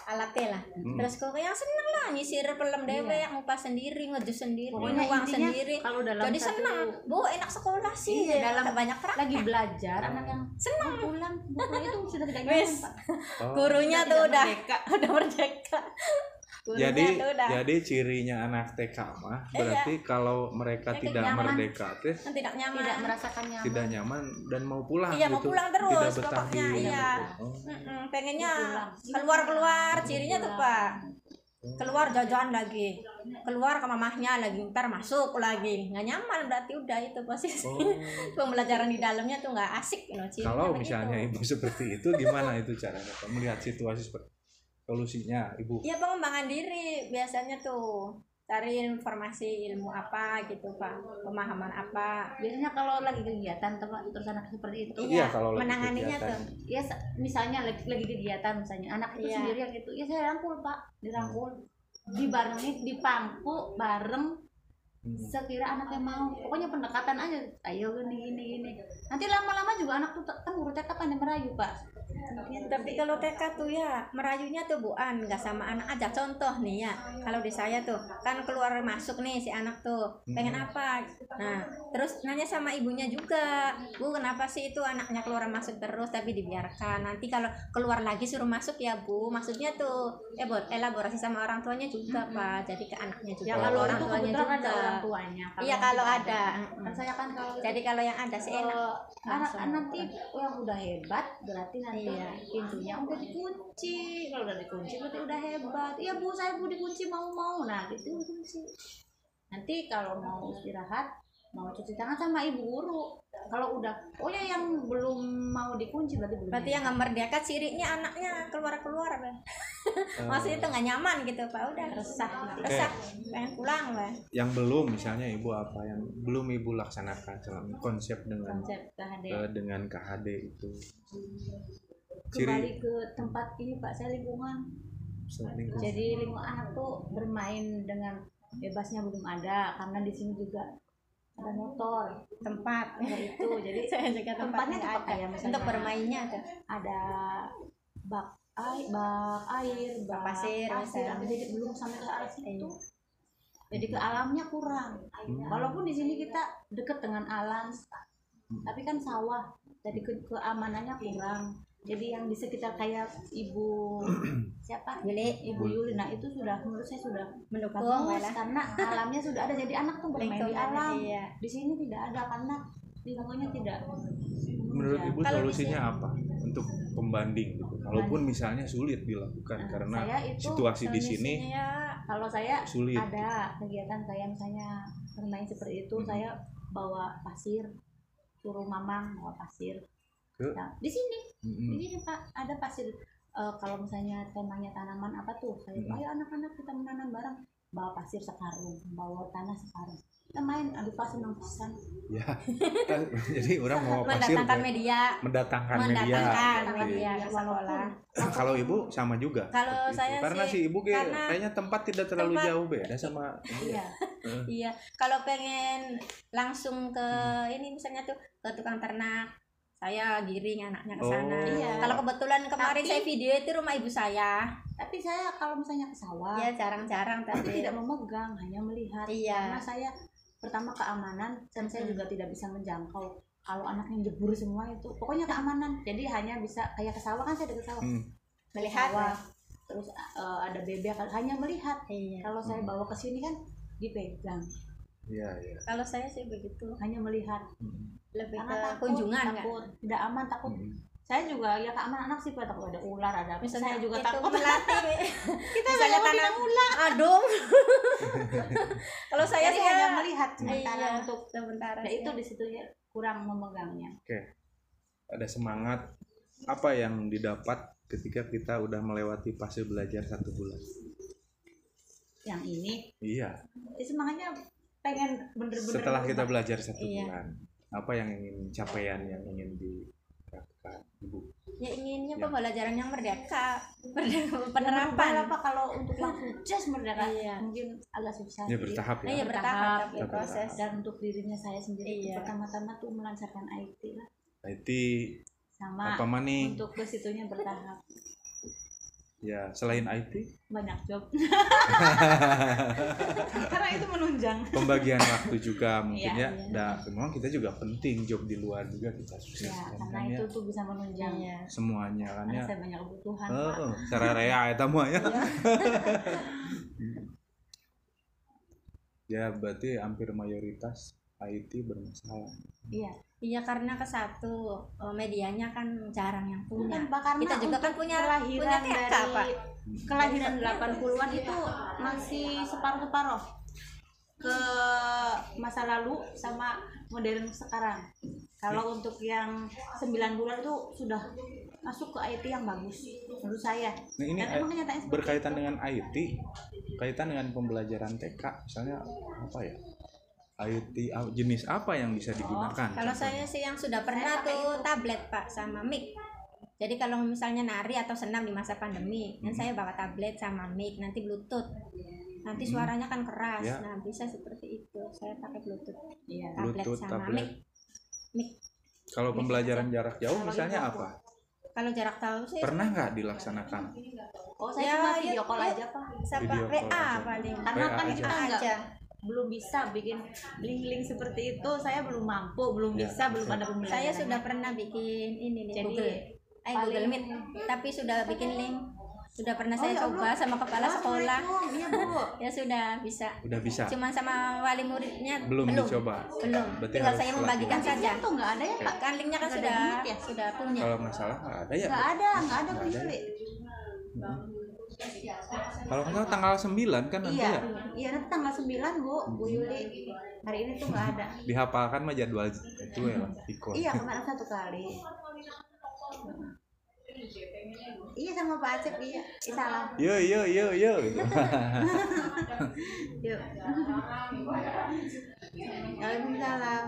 Speaker 3: alatnya lah.
Speaker 2: Hmm.
Speaker 3: Terus kok yang seneng lah nyisir pelem dewe,
Speaker 1: Iya.
Speaker 3: ngupas sendiri, ngejus sendiri,
Speaker 1: Pokoknya
Speaker 3: nuang
Speaker 1: intinya
Speaker 3: sendiri.
Speaker 1: kalau dalam
Speaker 3: Jadi
Speaker 1: satu-
Speaker 3: seneng. Bu, enak sekolah sih.
Speaker 1: Iya, dalam
Speaker 3: banyak praktek.
Speaker 1: lagi belajar anak yang
Speaker 3: Seneng.
Speaker 1: mau pulang buku itu sudah tidak
Speaker 3: Wes.
Speaker 1: nyaman, Pak.
Speaker 2: Oh.
Speaker 3: Gurunya
Speaker 1: Sudah
Speaker 3: tuh
Speaker 1: tidak
Speaker 3: udah
Speaker 1: merdeka.
Speaker 3: udah merdeka. Gurunya
Speaker 2: Jadi
Speaker 3: tuh udah
Speaker 2: jadi cirinya anak T K mah berarti kalau mereka
Speaker 3: Mereka
Speaker 2: tidak
Speaker 3: nyaman.
Speaker 2: merdeka teh
Speaker 3: tidak nyaman.
Speaker 1: Tidak merasakan nyaman.
Speaker 2: tidak nyaman dan mau pulang
Speaker 3: Iya, mau
Speaker 2: gitu.
Speaker 3: pulang terus,
Speaker 2: tidak betah
Speaker 3: pokoknya,
Speaker 2: di
Speaker 3: iya.
Speaker 2: Oh.
Speaker 3: Mm-mm, pengennya
Speaker 1: Pulang.
Speaker 3: keluar-keluar, cirinya tuh
Speaker 1: Pulang.
Speaker 3: Pak. Keluar jajan lagi, keluar ke mamahnya lagi, ntar masuk lagi, nggak nyaman berarti udah itu posisi.
Speaker 2: Oh.
Speaker 3: Pembelajaran di dalamnya tuh nggak asik, you know, cirinya
Speaker 2: Kalau
Speaker 3: begitu.
Speaker 2: misalnya ibu seperti itu gimana itu caranya Pak? Melihat situasi seperti solusinya ibu?
Speaker 3: Iya, pengembangan diri biasanya tuh, cari informasi ilmu apa gitu Pak, pemahaman apa.
Speaker 1: Biasanya kalau lagi kegiatan tempat terus anak seperti itu,
Speaker 2: Iya, kalau lagi
Speaker 3: menanganinya
Speaker 2: kegiatan.
Speaker 3: tuh.
Speaker 1: ya sa- misalnya lagi, lagi kegiatan misalnya anak itu
Speaker 3: Iya.
Speaker 1: sendirian gitu, ya saya rangkul Pak, dirangkul, dibarengi, dipangku bareng.
Speaker 2: Hmm.
Speaker 1: Sekira anaknya mau, pokoknya pendekatan aja, ayo gini gini gini. Nanti lama-lama juga anak tuh kan guru T K pandai merayu Pak.
Speaker 3: Tapi kalau T K tuh ya merayunya tuh buan nggak sama anak aja. Contoh nih ya, kalau di saya tuh kan keluar masuk nih si anak tuh pengen apa, nah terus nanya sama ibunya juga, Bu kenapa sih itu anaknya keluar masuk terus tapi dibiarkan, nanti kalau keluar lagi suruh masuk ya Bu, maksudnya tuh ya buat elaborasi sama orang tuanya juga Pak, jadi ke anaknya juga,
Speaker 1: Ya kalau
Speaker 3: orang
Speaker 1: itu
Speaker 3: tuanya
Speaker 1: kebetulan
Speaker 3: juga.
Speaker 1: ada orang tuanya.
Speaker 3: Iya
Speaker 1: yang
Speaker 3: kalau
Speaker 1: tidak
Speaker 3: ada.
Speaker 1: kan saya kan kalau
Speaker 3: Jadi kalau yang ada sih enak.
Speaker 1: eh, anak
Speaker 3: Langsung.
Speaker 1: nanti yang udah hebat berarti nanti
Speaker 3: Iya.
Speaker 1: pintunya udah dikunci. Kalau udah dikunci berarti udah hebat. Iya Bu, saya Bu dikunci mau-mau. Nah gitu dikunci. Nanti kalau mau istirahat, mau cuci tangan sama ibu guru. Kalau udah, oh ya yang belum mau dikunci berarti belum.
Speaker 3: Berarti yang nggak merdeka cirinya anaknya keluar-keluar Pak. Maksudnya itu nggak nyaman gitu Pak, udah resah, resah, pengen pulang Pak.
Speaker 2: Yang belum misalnya ibu apa yang belum ibu laksanakan selama konsep dengan
Speaker 1: konsep K H D.
Speaker 2: eh, dengan K H D itu. Ciri
Speaker 1: Kembali ke tempat ini Pak, saya lingkungan.
Speaker 2: lingkungan.
Speaker 1: Jadi lingkungan anak tuh bermain dengan bebasnya belum ada, karena di sini juga ada motor
Speaker 3: Tempat
Speaker 1: ya itu. Jadi
Speaker 3: saya juga
Speaker 1: tempatnya
Speaker 3: tempatnya
Speaker 1: tuh
Speaker 3: ada
Speaker 1: kayak misalnya
Speaker 3: untuk bermainnya tuh.
Speaker 1: ada bak air, bak air, bak
Speaker 3: pasir, misalnya.
Speaker 1: jadi belum sampai ke arah situ.
Speaker 3: Iya.
Speaker 1: Jadi ke alamnya kurang.
Speaker 2: Hmm.
Speaker 1: Walaupun di sini kita dekat dengan alam, tapi kan sawah, jadi ke keamanannya kurang. Jadi yang di sekitar kayak ibu siapa?
Speaker 3: Yuli,
Speaker 1: Ibu Yuli, nah itu sudah menurut saya sudah
Speaker 3: mendukung
Speaker 1: bagus
Speaker 3: malah.
Speaker 1: karena alamnya sudah ada, jadi anak tuh bermain di
Speaker 3: Lingkungan,
Speaker 1: alam.
Speaker 3: iya.
Speaker 1: Di sini tidak ada karena lingkungannya tidak.
Speaker 2: Menurut
Speaker 1: Ya.
Speaker 2: ibu
Speaker 3: Kalau di
Speaker 2: solusinya apa untuk pembanding gitu? Walaupun misalnya sulit dilakukan
Speaker 1: Nah,
Speaker 2: karena
Speaker 1: saya itu
Speaker 2: situasi di sini
Speaker 3: Solusinya
Speaker 1: Kalau saya
Speaker 2: sulit.
Speaker 1: ada kegiatan saya misalnya bermain seperti itu,
Speaker 2: Hmm.
Speaker 1: saya bawa pasir, suruh mamang bawa pasir.
Speaker 2: Ke?
Speaker 1: Nah, di sini,
Speaker 2: Mm-mm.
Speaker 1: di sini Pak ada pasir. Eh, kalau misalnya temanya tanaman apa tuh, saya
Speaker 2: Hmm.
Speaker 1: ayo anak-anak kita menanam bareng, bawa pasir sekarung, bawa tanah sekarung. Kita main, aduh Pak senang pisan.
Speaker 2: Ya, kan, jadi orang mau pasir
Speaker 3: mendatangkan
Speaker 2: Be.
Speaker 3: media,
Speaker 2: mendatangkan media.
Speaker 3: mendatangkan
Speaker 2: Gitu.
Speaker 3: media ke sekolah.
Speaker 2: Kalau ibu sama juga.
Speaker 3: Kalau
Speaker 2: seperti
Speaker 3: saya
Speaker 2: itu. Karena
Speaker 3: sih,
Speaker 2: si ibu kayak-
Speaker 3: karena
Speaker 2: kayaknya tempat tidak terlalu
Speaker 3: tempat-
Speaker 2: jauh beda sama
Speaker 1: Iya.
Speaker 3: Iya, kalau pengen langsung ke ini misalnya tuh ke tukang ternak, saya giring anaknya ke sana.
Speaker 2: Oh.
Speaker 1: Iya.
Speaker 3: Kalau kebetulan kemarin
Speaker 1: Tapi-
Speaker 3: saya video itu rumah ibu saya.
Speaker 1: Tapi saya kalau misalnya ke sawah,
Speaker 3: Ya jarang-jarang
Speaker 1: tapi
Speaker 3: tapi.
Speaker 1: tidak memegang, hanya melihat.
Speaker 3: Iya.
Speaker 1: Karena saya pertama keamanan, dan saya
Speaker 3: Hmm.
Speaker 1: juga tidak bisa menjangkau kalau anak yang jebur semua itu. Pokoknya keamanan. Jadi hanya bisa kayak ke sawah kan, saya ada ke sawah.
Speaker 2: Hmm.
Speaker 3: Melihat.
Speaker 1: Sawah. Terus eh, ada bebek, hanya melihat.
Speaker 3: Iya.
Speaker 1: Kalau saya bawa ke sini kan dipegang,
Speaker 2: Iya, iya.
Speaker 3: Kalau saya sih begitu,
Speaker 1: hanya melihat.
Speaker 2: Hmm.
Speaker 3: lebih
Speaker 1: Karena
Speaker 3: ke
Speaker 1: takut,
Speaker 3: kunjungan nggak?
Speaker 1: takut, tidak aman, takut.
Speaker 2: Hmm.
Speaker 1: Saya juga ya keamanan anak sih, Pak, takut ada ular, ada apa.
Speaker 3: Misalnya
Speaker 1: Saya juga
Speaker 3: itu
Speaker 1: takut.
Speaker 3: melatih.
Speaker 1: Kita
Speaker 3: misalnya
Speaker 1: nggak mau
Speaker 3: tanam
Speaker 1: ular.
Speaker 3: adung. Kalau saya
Speaker 1: Jadi
Speaker 3: sih
Speaker 1: hanya
Speaker 3: ya,
Speaker 1: melihat sementara
Speaker 3: iya,
Speaker 1: untuk.
Speaker 3: sementara.
Speaker 1: Nah
Speaker 3: sih.
Speaker 1: itu di situ ya kurang memegangnya.
Speaker 2: Ada semangat apa yang didapat ketika kita udah melewati fase belajar satu bulan?
Speaker 1: Yang ini,
Speaker 2: Iya.
Speaker 1: ya semangatnya pengen bener-bener.
Speaker 2: Setelah kita
Speaker 1: berubah.
Speaker 2: belajar satu
Speaker 3: Iya.
Speaker 2: bulan, apa yang ingin capaian yang ingin didapatkan ibu?
Speaker 3: Ya inginnya
Speaker 2: Ya.
Speaker 3: pembelajaran yang merdeka, merdeka
Speaker 1: Penerapan
Speaker 3: penerapan.
Speaker 1: apa kalau untuk yang sukses merdeka
Speaker 3: Iya.
Speaker 1: mungkin agak susah.
Speaker 2: Ya
Speaker 1: Jadi,
Speaker 2: bertahap
Speaker 3: Nah,
Speaker 2: ya.
Speaker 3: iya bertahap tapi
Speaker 2: Bertahap.
Speaker 3: proses.
Speaker 1: dan untuk dirinya saya sendiri itu
Speaker 3: Iya.
Speaker 1: pertama-tama tuh melancarkan I T lah,
Speaker 2: I T
Speaker 1: sama
Speaker 2: apa mana nih?
Speaker 1: untuk ke situnya bertahap.
Speaker 2: Ya, selain I T
Speaker 1: banyak job. Karena itu menunjang.
Speaker 2: pembagian waktu juga mungkin
Speaker 1: Iya,
Speaker 2: ya.
Speaker 1: iya.
Speaker 2: Nah, memang kita juga penting job di luar juga kita sukses
Speaker 1: Ya,
Speaker 2: kan,
Speaker 1: karena
Speaker 2: kan ya.
Speaker 1: itu tuh bisa menunjang
Speaker 3: Iya.
Speaker 2: Semuanya kan
Speaker 1: karena
Speaker 2: ya.
Speaker 1: saya banyak kebutuhan,
Speaker 2: Oh,
Speaker 1: Pak.
Speaker 2: oh, secara rea eta mah ya. Ya, berarti hampir mayoritas I T bermasalah.
Speaker 1: Iya.
Speaker 3: Iya, karena ke satu eh, medianya kan jarang yang punya.
Speaker 1: Bukan Pak, karena
Speaker 3: Kita juga kan
Speaker 1: untuk
Speaker 3: punya
Speaker 1: kelahiran
Speaker 3: punya T K,
Speaker 1: dari
Speaker 3: Pak.
Speaker 1: kelahiran delapan puluhan itu masih separuh-separuh ke masa lalu sama modern sekarang. Kalau untuk yang sembilan bulan itu sudah masuk ke I T yang bagus menurut saya.
Speaker 2: Nah, ini
Speaker 1: Dan emang kenyataannya seperti
Speaker 2: berkaitan
Speaker 1: itu.
Speaker 2: dengan I T, kaitan dengan pembelajaran T K, misalnya apa ya? I T ah, jenis apa yang bisa digunakan?
Speaker 3: Kalau saya sih yang sudah pernah tuh tablet, Pak, sama mic. Jadi kalau misalnya nari atau senam di masa pandemi, kan
Speaker 2: Hmm.
Speaker 3: saya bawa tablet sama mic, nanti Bluetooth. Nanti
Speaker 2: Hmm.
Speaker 3: suaranya kan keras.
Speaker 2: Ya.
Speaker 3: Nah, bisa seperti itu. Saya pakai Bluetooth.
Speaker 1: Iya.
Speaker 3: Tablet
Speaker 2: Bluetooth,
Speaker 3: sama
Speaker 2: tablet.
Speaker 3: mic. Mic.
Speaker 2: Kalau pembelajaran jarak jauh
Speaker 1: Kalau
Speaker 2: misalnya
Speaker 1: itu
Speaker 2: apa?
Speaker 3: Kalau jarak jauh sih
Speaker 2: Pernah nggak dilaksanakan?
Speaker 1: Oh, saya
Speaker 3: Ya,
Speaker 1: cuma
Speaker 3: yuk,
Speaker 1: video call
Speaker 3: yuk.
Speaker 1: aja, Pak.
Speaker 3: sama
Speaker 2: Video
Speaker 3: W
Speaker 2: call
Speaker 3: A
Speaker 2: aja.
Speaker 3: paling.
Speaker 1: Karena
Speaker 2: W A
Speaker 1: kan
Speaker 2: aja.
Speaker 1: kita enggak
Speaker 3: aja.
Speaker 1: belum bisa bikin link-link seperti itu, saya belum mampu, belum
Speaker 2: Ya,
Speaker 1: bisa, belum
Speaker 2: betul.
Speaker 1: ada pembelajaran.
Speaker 3: Saya sudah pernah bikin ini nih
Speaker 1: Jadi,
Speaker 3: Google. Eh Google
Speaker 1: paling-
Speaker 3: Meet, tapi sudah bikin link. Sudah pernah
Speaker 1: Oh,
Speaker 3: saya
Speaker 1: ya
Speaker 3: coba
Speaker 1: Allah.
Speaker 3: sama kepala sekolah.
Speaker 1: Assalamualaikum. Iya, Bu.
Speaker 3: Ya sudah bisa.
Speaker 2: Udah bisa?
Speaker 3: Cuman sama wali muridnya
Speaker 2: Belum dicoba?
Speaker 3: Belum.
Speaker 2: Berarti
Speaker 3: Tinggal
Speaker 2: harus
Speaker 3: saya membagikan
Speaker 2: latihan.
Speaker 3: saja.
Speaker 1: Itu nggak ada ya, Pak?
Speaker 3: Kan linknya kan
Speaker 1: Nggak ada
Speaker 3: sudah
Speaker 1: limit ya?
Speaker 3: sudah punya.
Speaker 2: Kalau nggak salah nggak ada ya?
Speaker 1: Nggak ada, nggak ada Bu
Speaker 2: Nggak ada
Speaker 1: Yuli.
Speaker 2: Kalau nggak salah tanggal sembilan kan nanti
Speaker 1: Iya,
Speaker 2: ya?
Speaker 1: iya nanti tanggal sembilan Bu, Bu Yuli. Hari ini tuh nggak ada.
Speaker 2: Dihafalkan mah jadwal itu ya, ikon.
Speaker 1: Iya, kemarin satu kali. Iya sama Pak Acep, iya. Ih, salam.
Speaker 2: Yo yo yo yo gitu.
Speaker 1: Yuk. Waalaikumsalam.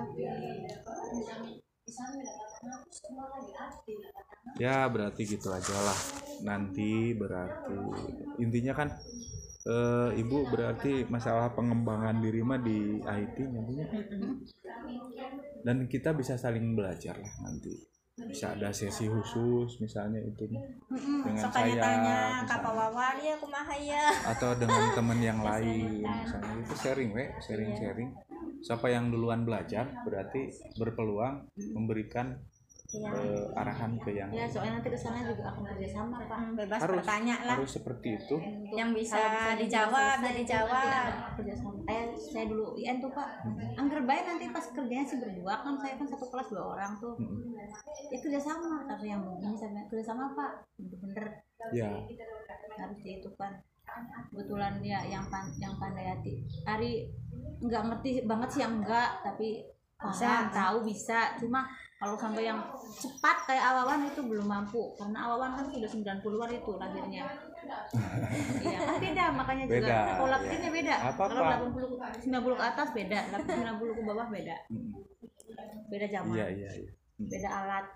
Speaker 2: Ya berarti gitu aja lah. Nanti berarti intinya kan eh, ibu berarti masalah pengembangan diri mah di I T nantinya. Dan kita bisa saling belajar lah nanti. Bisa ada sesi khusus misalnya itu dengan
Speaker 3: Sok
Speaker 2: saya
Speaker 3: tanya-tanya
Speaker 2: misalnya.
Speaker 3: kapal wawar ya kumaha ya.
Speaker 2: Atau dengan teman yang lain misalnya itu sharing we sharing sharing siapa yang duluan belajar berarti berpeluang memberikan
Speaker 3: Iya.
Speaker 2: eh, arahan ke yang
Speaker 1: Ya, soalnya nanti kesannya juga akan kerjasama, Pak.
Speaker 3: Hmm, Bebas
Speaker 2: harus
Speaker 3: bertanya lah.
Speaker 2: harus seperti itu.
Speaker 1: Untuk-
Speaker 3: Yang bisa
Speaker 1: kalau misalnya
Speaker 3: dijawab,
Speaker 1: selesai,
Speaker 3: ya
Speaker 1: itu
Speaker 3: dijawab.
Speaker 1: nanti ada kerjasama. Eh, saya dulu I N tuh Pak. Angger baik nanti pas kerjanya sih berdua kan, saya kan satu kelas dua orang tuh.
Speaker 2: Mm-mm.
Speaker 1: Ya kerjasama, tapi yang begini saya bilang, kerjasama Pak, bener-bener
Speaker 2: Ya
Speaker 1: harus itu kan. Kebetulan dia yang pan, yang pandai hati. Ari nggak ngerti banget sih yang enggak, tapi
Speaker 3: Bisa.
Speaker 1: paham, tahu bisa. Cuma kalau sampai yang cepat kayak Awawan itu belum mampu, karena Awawan kan sudah sembilan puluhan itu lahirnya. Iya, kan beda makanya juga
Speaker 2: Beda,
Speaker 1: pola
Speaker 2: ya.
Speaker 1: pikirnya beda.
Speaker 2: Apa,
Speaker 1: Kalau
Speaker 2: Pak?
Speaker 1: delapan puluh sembilan puluh ke atas beda, sembilan puluh ke bawah beda.
Speaker 2: mm,
Speaker 1: Beda zaman,
Speaker 2: iya iya iya.
Speaker 1: beda alat.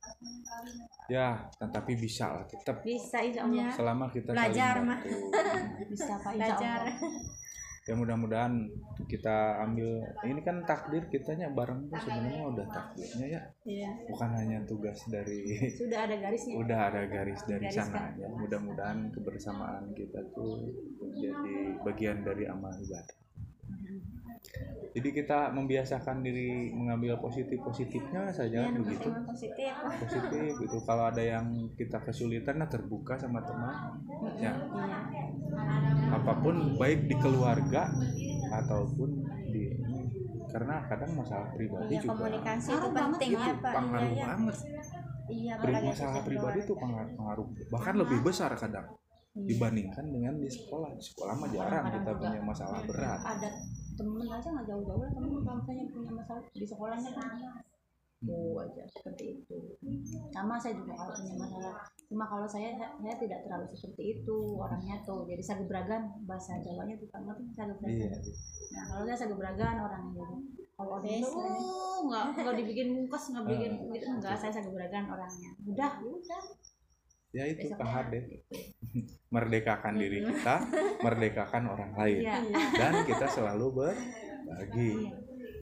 Speaker 2: Ya tetapi bisa lah tetap
Speaker 1: Bisa insya Allah.
Speaker 3: Ya.
Speaker 2: selama kita
Speaker 3: Belajar,
Speaker 2: saling
Speaker 3: mah.
Speaker 2: bantu.
Speaker 1: Bisa Pak insya
Speaker 3: Belajar.
Speaker 1: Allah.
Speaker 2: Ya mudah-mudahan kita ambil ini kan takdir kitanya bareng tuh sebenarnya udah takdirnya ya,
Speaker 3: Iya.
Speaker 2: bukan hanya tugas dari
Speaker 1: Sudah ada garisnya.
Speaker 2: udah ada garis dari
Speaker 1: Garis
Speaker 2: sana
Speaker 1: kan.
Speaker 2: ya. Mudah-mudahan kebersamaan kita tuh menjadi bagian dari amal ibadah. Jadi kita membiasakan diri mengambil positif-positifnya saja
Speaker 3: Ya,
Speaker 2: begitu.
Speaker 3: emang positif.
Speaker 2: Positif gitu. Kalau ada yang kita kesulitan, nah terbuka sama teman. Ya,
Speaker 3: Iya.
Speaker 2: apapun baik di keluarga ataupun di karena kadang masalah pribadi
Speaker 3: Iya,
Speaker 2: juga
Speaker 3: komunikasi itu
Speaker 1: Pengaruh banget
Speaker 3: penting
Speaker 2: itu
Speaker 3: ya, Pak.
Speaker 2: pengaruh
Speaker 3: Iya, ya.
Speaker 2: banget.
Speaker 3: Iya,
Speaker 2: Pri-
Speaker 3: apalagi
Speaker 2: masalah
Speaker 3: sosial
Speaker 2: pribadi itu
Speaker 3: keluarga.
Speaker 2: pengaruh, pengaruh bahkan lebih besar kadang dibandingkan dengan di sekolah. Di sekolah mah jarang
Speaker 1: Kadang-kadang
Speaker 2: kita
Speaker 1: juga
Speaker 2: punya masalah berat.
Speaker 1: Ada temen aja nggak jauh-jauh lah temen kalau misalnya punya masalah di sekolahnya kan oh aja seperti itu. Sama saya juga kalau punya masalah, cuma kalau saya saya tidak terlalu seperti itu orangnya tuh, jadi sagebragan bahasa Jawanya tuh kan ngerti sagebragan.
Speaker 2: Iya.
Speaker 1: Nah kalau saya sagebragan orangnya jadi kalau orang itu
Speaker 3: Biasa.
Speaker 1: oh, nggak nggak dibikin mungkas nggak bikin gitu enggak, saya sagebragan orangnya udah udah
Speaker 2: Ya itu
Speaker 1: besoknya
Speaker 2: Kak Hade.
Speaker 1: gitu.
Speaker 2: Merdekakan diri kita, merdekakan orang lain.
Speaker 1: Iya.
Speaker 2: Dan kita selalu berbagi.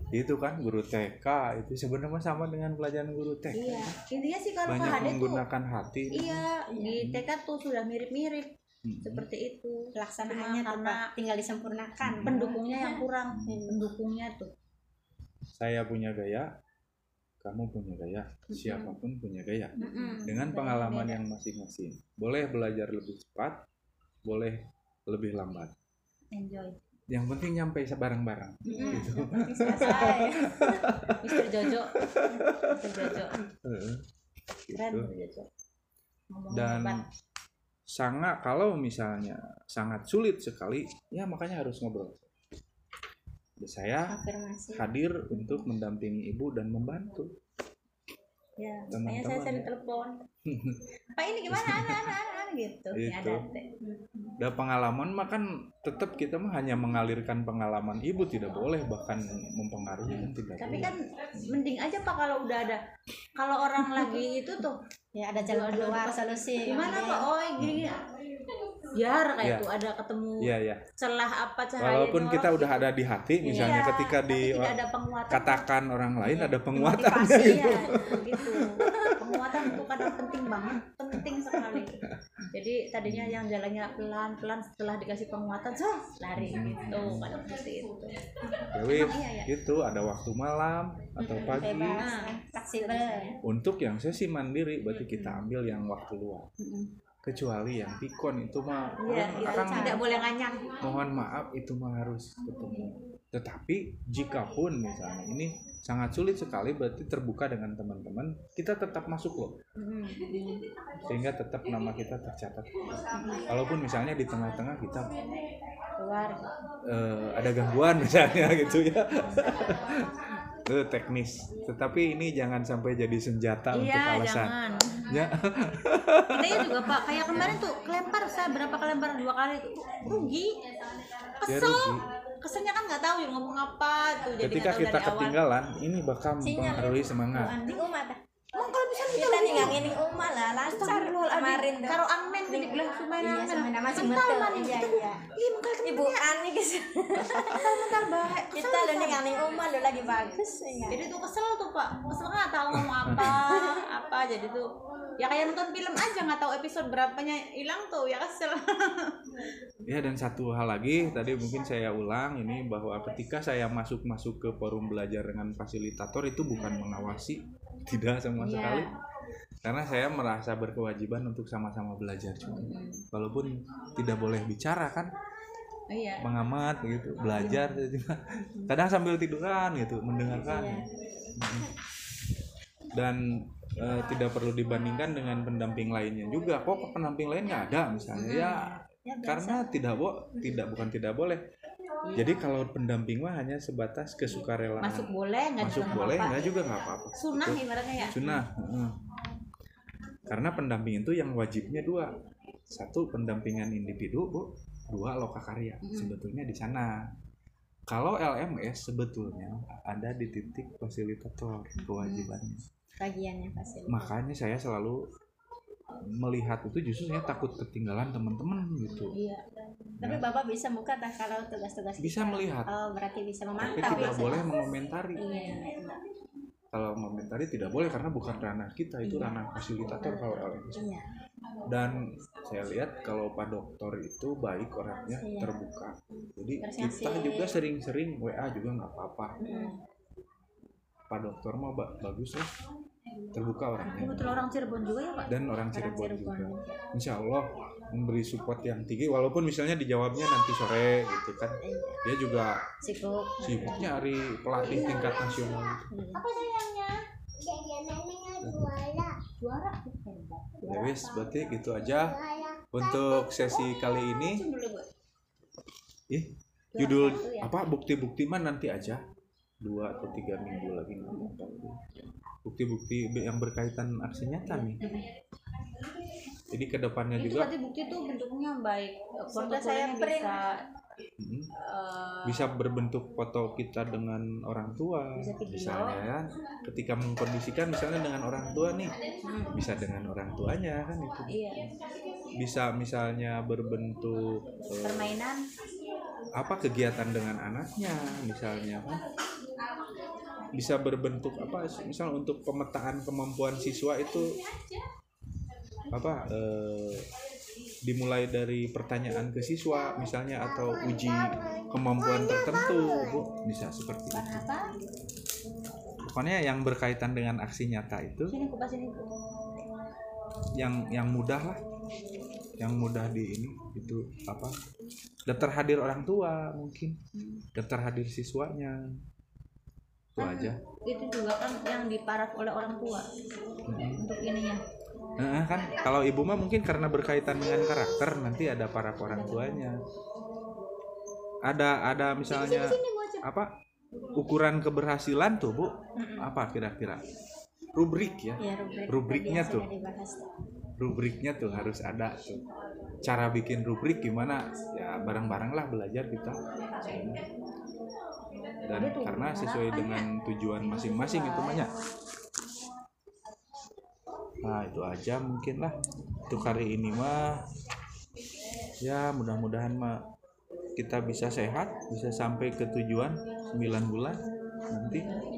Speaker 2: itu kan guru T K itu sebenarnya sama dengan pelajaran guru T K.
Speaker 1: Iya, intinya sih kalau
Speaker 2: Banyak
Speaker 1: K H D tuh
Speaker 2: menggunakan hati.
Speaker 1: iya di T K tuh sudah mirip-mirip
Speaker 2: Hmm.
Speaker 1: seperti itu.
Speaker 3: Pelaksanaannya
Speaker 1: Cuma
Speaker 3: tuh,
Speaker 1: karena
Speaker 3: Pak, tinggal disempurnakan.
Speaker 1: pendukungnya yang kurang, pendukungnya tuh.
Speaker 2: Saya punya gaya, kamu punya gaya, siapapun punya gaya.
Speaker 1: Mm-mm.
Speaker 2: Dengan
Speaker 1: Beda-
Speaker 2: pengalaman
Speaker 1: beda.
Speaker 2: yang masing-masing. Boleh belajar lebih cepat, boleh lebih lambat.
Speaker 1: Enjoy.
Speaker 2: Yang penting nyampe bareng-bareng.
Speaker 1: Mm-mm.
Speaker 2: Gitu.
Speaker 3: Selesai.
Speaker 1: Mister Jojo, Mister Jojo,
Speaker 2: Heeh.
Speaker 1: keren
Speaker 2: Gitu.
Speaker 1: Mister Jojo. Ngomong
Speaker 2: Dan
Speaker 1: hebat.
Speaker 2: sangat kalau misalnya sangat sulit sekali, ya makanya harus ngobrol. Saya
Speaker 3: Afirmasi.
Speaker 2: hadir untuk mendampingi ibu dan membantu.
Speaker 1: Ya, makanya
Speaker 2: teman-teman
Speaker 1: saya sering
Speaker 2: ya.
Speaker 1: telepon. Pak ini gimana anak-anak gitu. Ya
Speaker 2: Gitu.
Speaker 1: ada teh.
Speaker 2: Dan pengalaman mah kan tetap kita mah hanya mengalirkan pengalaman ibu, tidak boleh bahkan mempengaruhi kan tidak
Speaker 1: Tapi
Speaker 2: boleh.
Speaker 1: kan mending aja Pak kalau udah ada. Kalau orang lagi itu tuh
Speaker 3: Ya ada jalan
Speaker 1: Aduh,
Speaker 3: keluar,
Speaker 1: aduh,
Speaker 3: solusi.
Speaker 1: gimana
Speaker 3: Oke.
Speaker 1: Pak? Oh gini. Biar kayak
Speaker 2: Iya.
Speaker 1: tuh ada ketemu
Speaker 2: Iya ya.
Speaker 1: celah apa cahaya.
Speaker 2: Walaupun
Speaker 1: di
Speaker 2: kita
Speaker 1: orang
Speaker 2: udah
Speaker 1: gitu.
Speaker 2: ada di hati, misalnya
Speaker 1: Iya,
Speaker 2: ketika
Speaker 1: tapi
Speaker 2: di
Speaker 1: tidak ada penguatan.
Speaker 2: katakan orang lain
Speaker 1: Iya.
Speaker 2: ada penguatannya
Speaker 3: Motivasi,
Speaker 2: gitu.
Speaker 1: Iya, gitu. Penguatan itu kadang penting banget, penting sekali. Jadi tadinya yang jalannya pelan-pelan setelah dikasih penguatan, so lari gitu, kadang seperti itu.
Speaker 2: Jadi
Speaker 1: Emang iya ya.
Speaker 2: gitu ada waktu malam atau pagi.
Speaker 3: Bebas,
Speaker 1: Nah.
Speaker 3: fleksibel.
Speaker 2: Untuk yang sesi mandiri berarti kita ambil yang waktu luang. Kecuali yang pikon itu mah
Speaker 1: Iya, iya,
Speaker 2: akan
Speaker 1: tidak boleh nganyang.
Speaker 2: mohon maaf itu mah harus ketemu. Tetapi jika pun misalnya ini sangat sulit sekali berarti terbuka dengan teman-teman, kita tetap masuk loh.
Speaker 1: Mm.
Speaker 2: Sehingga tetap nama kita tercatat. Walaupun misalnya di tengah-tengah kita
Speaker 1: Keluar.
Speaker 2: eh, ada gangguan misalnya gitu ya. Itu teknis. Tetapi ini jangan sampai jadi senjata untuk
Speaker 1: Iya,
Speaker 2: alasan.
Speaker 1: jangan.
Speaker 2: Ya.
Speaker 1: Kita juga Pak, kayak kemarin tuh kelempar saya berapa kelempar dua kali tuh rugi.
Speaker 2: Ya,
Speaker 1: Kesel.
Speaker 2: rugi.
Speaker 1: Keselnya kan nggak tahu ya ngomong apa tuh. Jadi
Speaker 2: Ketika
Speaker 1: nggak tahu
Speaker 2: kita
Speaker 1: dari awal.
Speaker 2: ketinggalan, ini bakal
Speaker 3: Sinyal.
Speaker 2: mempengaruhi semangat.
Speaker 3: Anjing umat.
Speaker 1: Emang kalau bisa
Speaker 3: Kita nih nggak ngini umat lah, lancar
Speaker 1: Astagfirullahaladzim.
Speaker 3: kemarin tuh.
Speaker 1: Karo angmen gede gelas lumayan
Speaker 3: Iya,
Speaker 1: angmen.
Speaker 3: sama nama
Speaker 1: Kental
Speaker 3: betul.
Speaker 1: man,
Speaker 3: Iya,
Speaker 1: itu.
Speaker 3: iya.
Speaker 1: Ih, mengkal
Speaker 3: Ibu Ani guys.
Speaker 1: mental baik.
Speaker 3: Kita udah nih ngani umat lo lagi bagus ya.
Speaker 1: Jadi tuh kesel tuh Pak. Kesel nggak tahu ngomong apa, apa jadi tuh. Ya kayak nonton film aja nggak tahu episode berapanya hilang tuh ya kesel.
Speaker 2: Ya, dan satu hal lagi tadi mungkin saya ulang ini bahwa ketika saya masuk-masuk ke forum belajar dengan fasilitator itu bukan mengawasi, tidak sama
Speaker 1: Iya.
Speaker 2: sekali. Karena saya merasa berkewajiban untuk sama-sama belajar juga. Walaupun tidak boleh bicara kan,
Speaker 1: Iya.
Speaker 2: mengamat gitu, belajar kadang sambil tiduran gitu, mendengarkan. Dan eh, tidak perlu dibandingkan dengan pendamping lainnya juga. Kok pendamping lain nggak ada misalnya ya,
Speaker 3: Ya, biasa.
Speaker 2: karena tidak bo tidak bukan tidak boleh. Jadi kalau pendamping mah hanya sebatas kesukarelaan.
Speaker 1: Masuk boleh nggak
Speaker 2: Masuk
Speaker 1: juga nggak
Speaker 2: boleh
Speaker 1: apa-apa.
Speaker 2: nggak juga nggak apa-apa.
Speaker 1: Sunnah
Speaker 2: Itu
Speaker 1: ibaratnya ya.
Speaker 2: sunnah. Heeh. Karena pendamping itu yang wajibnya dua. Satu pendampingan individu, Bu. Dua lokakarya. Sebetulnya di sana. Kalau L M S sebetulnya ada di titik fasilitator kewajibannya.
Speaker 3: Bagiannya pasti.
Speaker 2: Makanya saya selalu melihat itu justru saya takut ketinggalan teman-teman gitu.
Speaker 1: Iya.
Speaker 3: Tapi Bapak bisa buka tak kalau tugas-tugas
Speaker 2: Bisa
Speaker 3: kita?
Speaker 2: melihat.
Speaker 3: Oh, berarti bisa
Speaker 2: Tapi
Speaker 3: memantau.
Speaker 2: tidak
Speaker 3: ya.
Speaker 2: boleh mengomentari.
Speaker 3: Iya.
Speaker 2: Kalau mengomentari tidak boleh karena bukan ranah kita, itu ranah fasilitator kalau L M S.
Speaker 3: Iya.
Speaker 2: Dan saya lihat kalau Pak Dokter itu baik orangnya,
Speaker 3: Iya.
Speaker 2: terbuka. Jadi
Speaker 3: Terus
Speaker 2: kita
Speaker 3: ngasih-
Speaker 2: juga sering-sering W A juga nggak apa-apa.
Speaker 3: Hmm.
Speaker 2: Pak Dokter mah ba- bagus lah, terbuka orangnya.
Speaker 1: Kebetulan orang Cirebon juga ya Pak.
Speaker 2: Dan orang
Speaker 3: Orang
Speaker 2: Cirebon
Speaker 3: Cirebon.
Speaker 2: juga. Insya Allah memberi support yang tinggi, walaupun misalnya dijawabnya nanti sore gitu kan. Dia juga
Speaker 3: Sibuk.
Speaker 2: sibuk nyari pelatih tingkat nasional.
Speaker 1: Apa sayangnya? Juara.
Speaker 2: Ya wis, berarti gitu aja untuk sesi kali ini.
Speaker 1: Cium dulu Bu.
Speaker 2: Ih, judul apa bukti-bukti mah nanti aja dua atau tiga minggu lagi nggak apa-apa. Bukti-bukti yang berkaitan aksi nyata nih. Jadi kedepannya
Speaker 1: Itu
Speaker 2: juga
Speaker 1: berarti bukti tuh bentuknya baik.
Speaker 3: Sudah saya
Speaker 1: Portofolionya
Speaker 3: print.
Speaker 1: bisa
Speaker 2: mm,
Speaker 1: eh,
Speaker 2: bisa berbentuk foto kita dengan orang tua,
Speaker 1: Bisa video.
Speaker 2: misalnya kan. Ketika mengkondisikan misalnya dengan orang tua nih, bisa dengan orang tuanya kan itu.
Speaker 1: iya,
Speaker 2: Bisa misalnya berbentuk eh,
Speaker 1: permainan
Speaker 2: apa kegiatan dengan anaknya misalnya kan. bisa berbentuk apa, misal untuk pemetaan kemampuan siswa itu apa eh, dimulai dari pertanyaan ke siswa misalnya, atau uji kemampuan tertentu, Bu, bisa seperti itu.
Speaker 1: Kenapa?
Speaker 2: Pokoknya yang berkaitan dengan aksi nyata itu
Speaker 1: Sini kupas ini.
Speaker 2: yang yang mudah lah, yang mudah di ini itu apa, daftar hadir orang tua, mungkin daftar hadir siswanya itu
Speaker 1: Kan
Speaker 2: aja.
Speaker 1: itu juga kan yang diparaf oleh orang tua
Speaker 2: Mm-mm.
Speaker 1: untuk ininya.
Speaker 2: Nah, kan kalau ibu mah mungkin karena berkaitan dengan karakter, nanti ada para orang tuanya, ada ada misalnya apa ukuran keberhasilan tuh, Bu, apa kira-kira rubrik ya,
Speaker 3: Ya, rubrik
Speaker 2: rubriknya
Speaker 3: tadi yang
Speaker 2: tuh
Speaker 3: sudah dibahas tuh.
Speaker 2: rubriknya tuh harus ada tuh, cara bikin rubrik gimana ya, bareng-bareng lah belajar kita dan karena sesuai dengan tujuan masing-masing itu banyak. Nah itu aja mungkin lah untuk hari ini mah, ya mudah-mudahan mah kita bisa sehat, bisa sampai ke tujuan sembilan bulan nanti.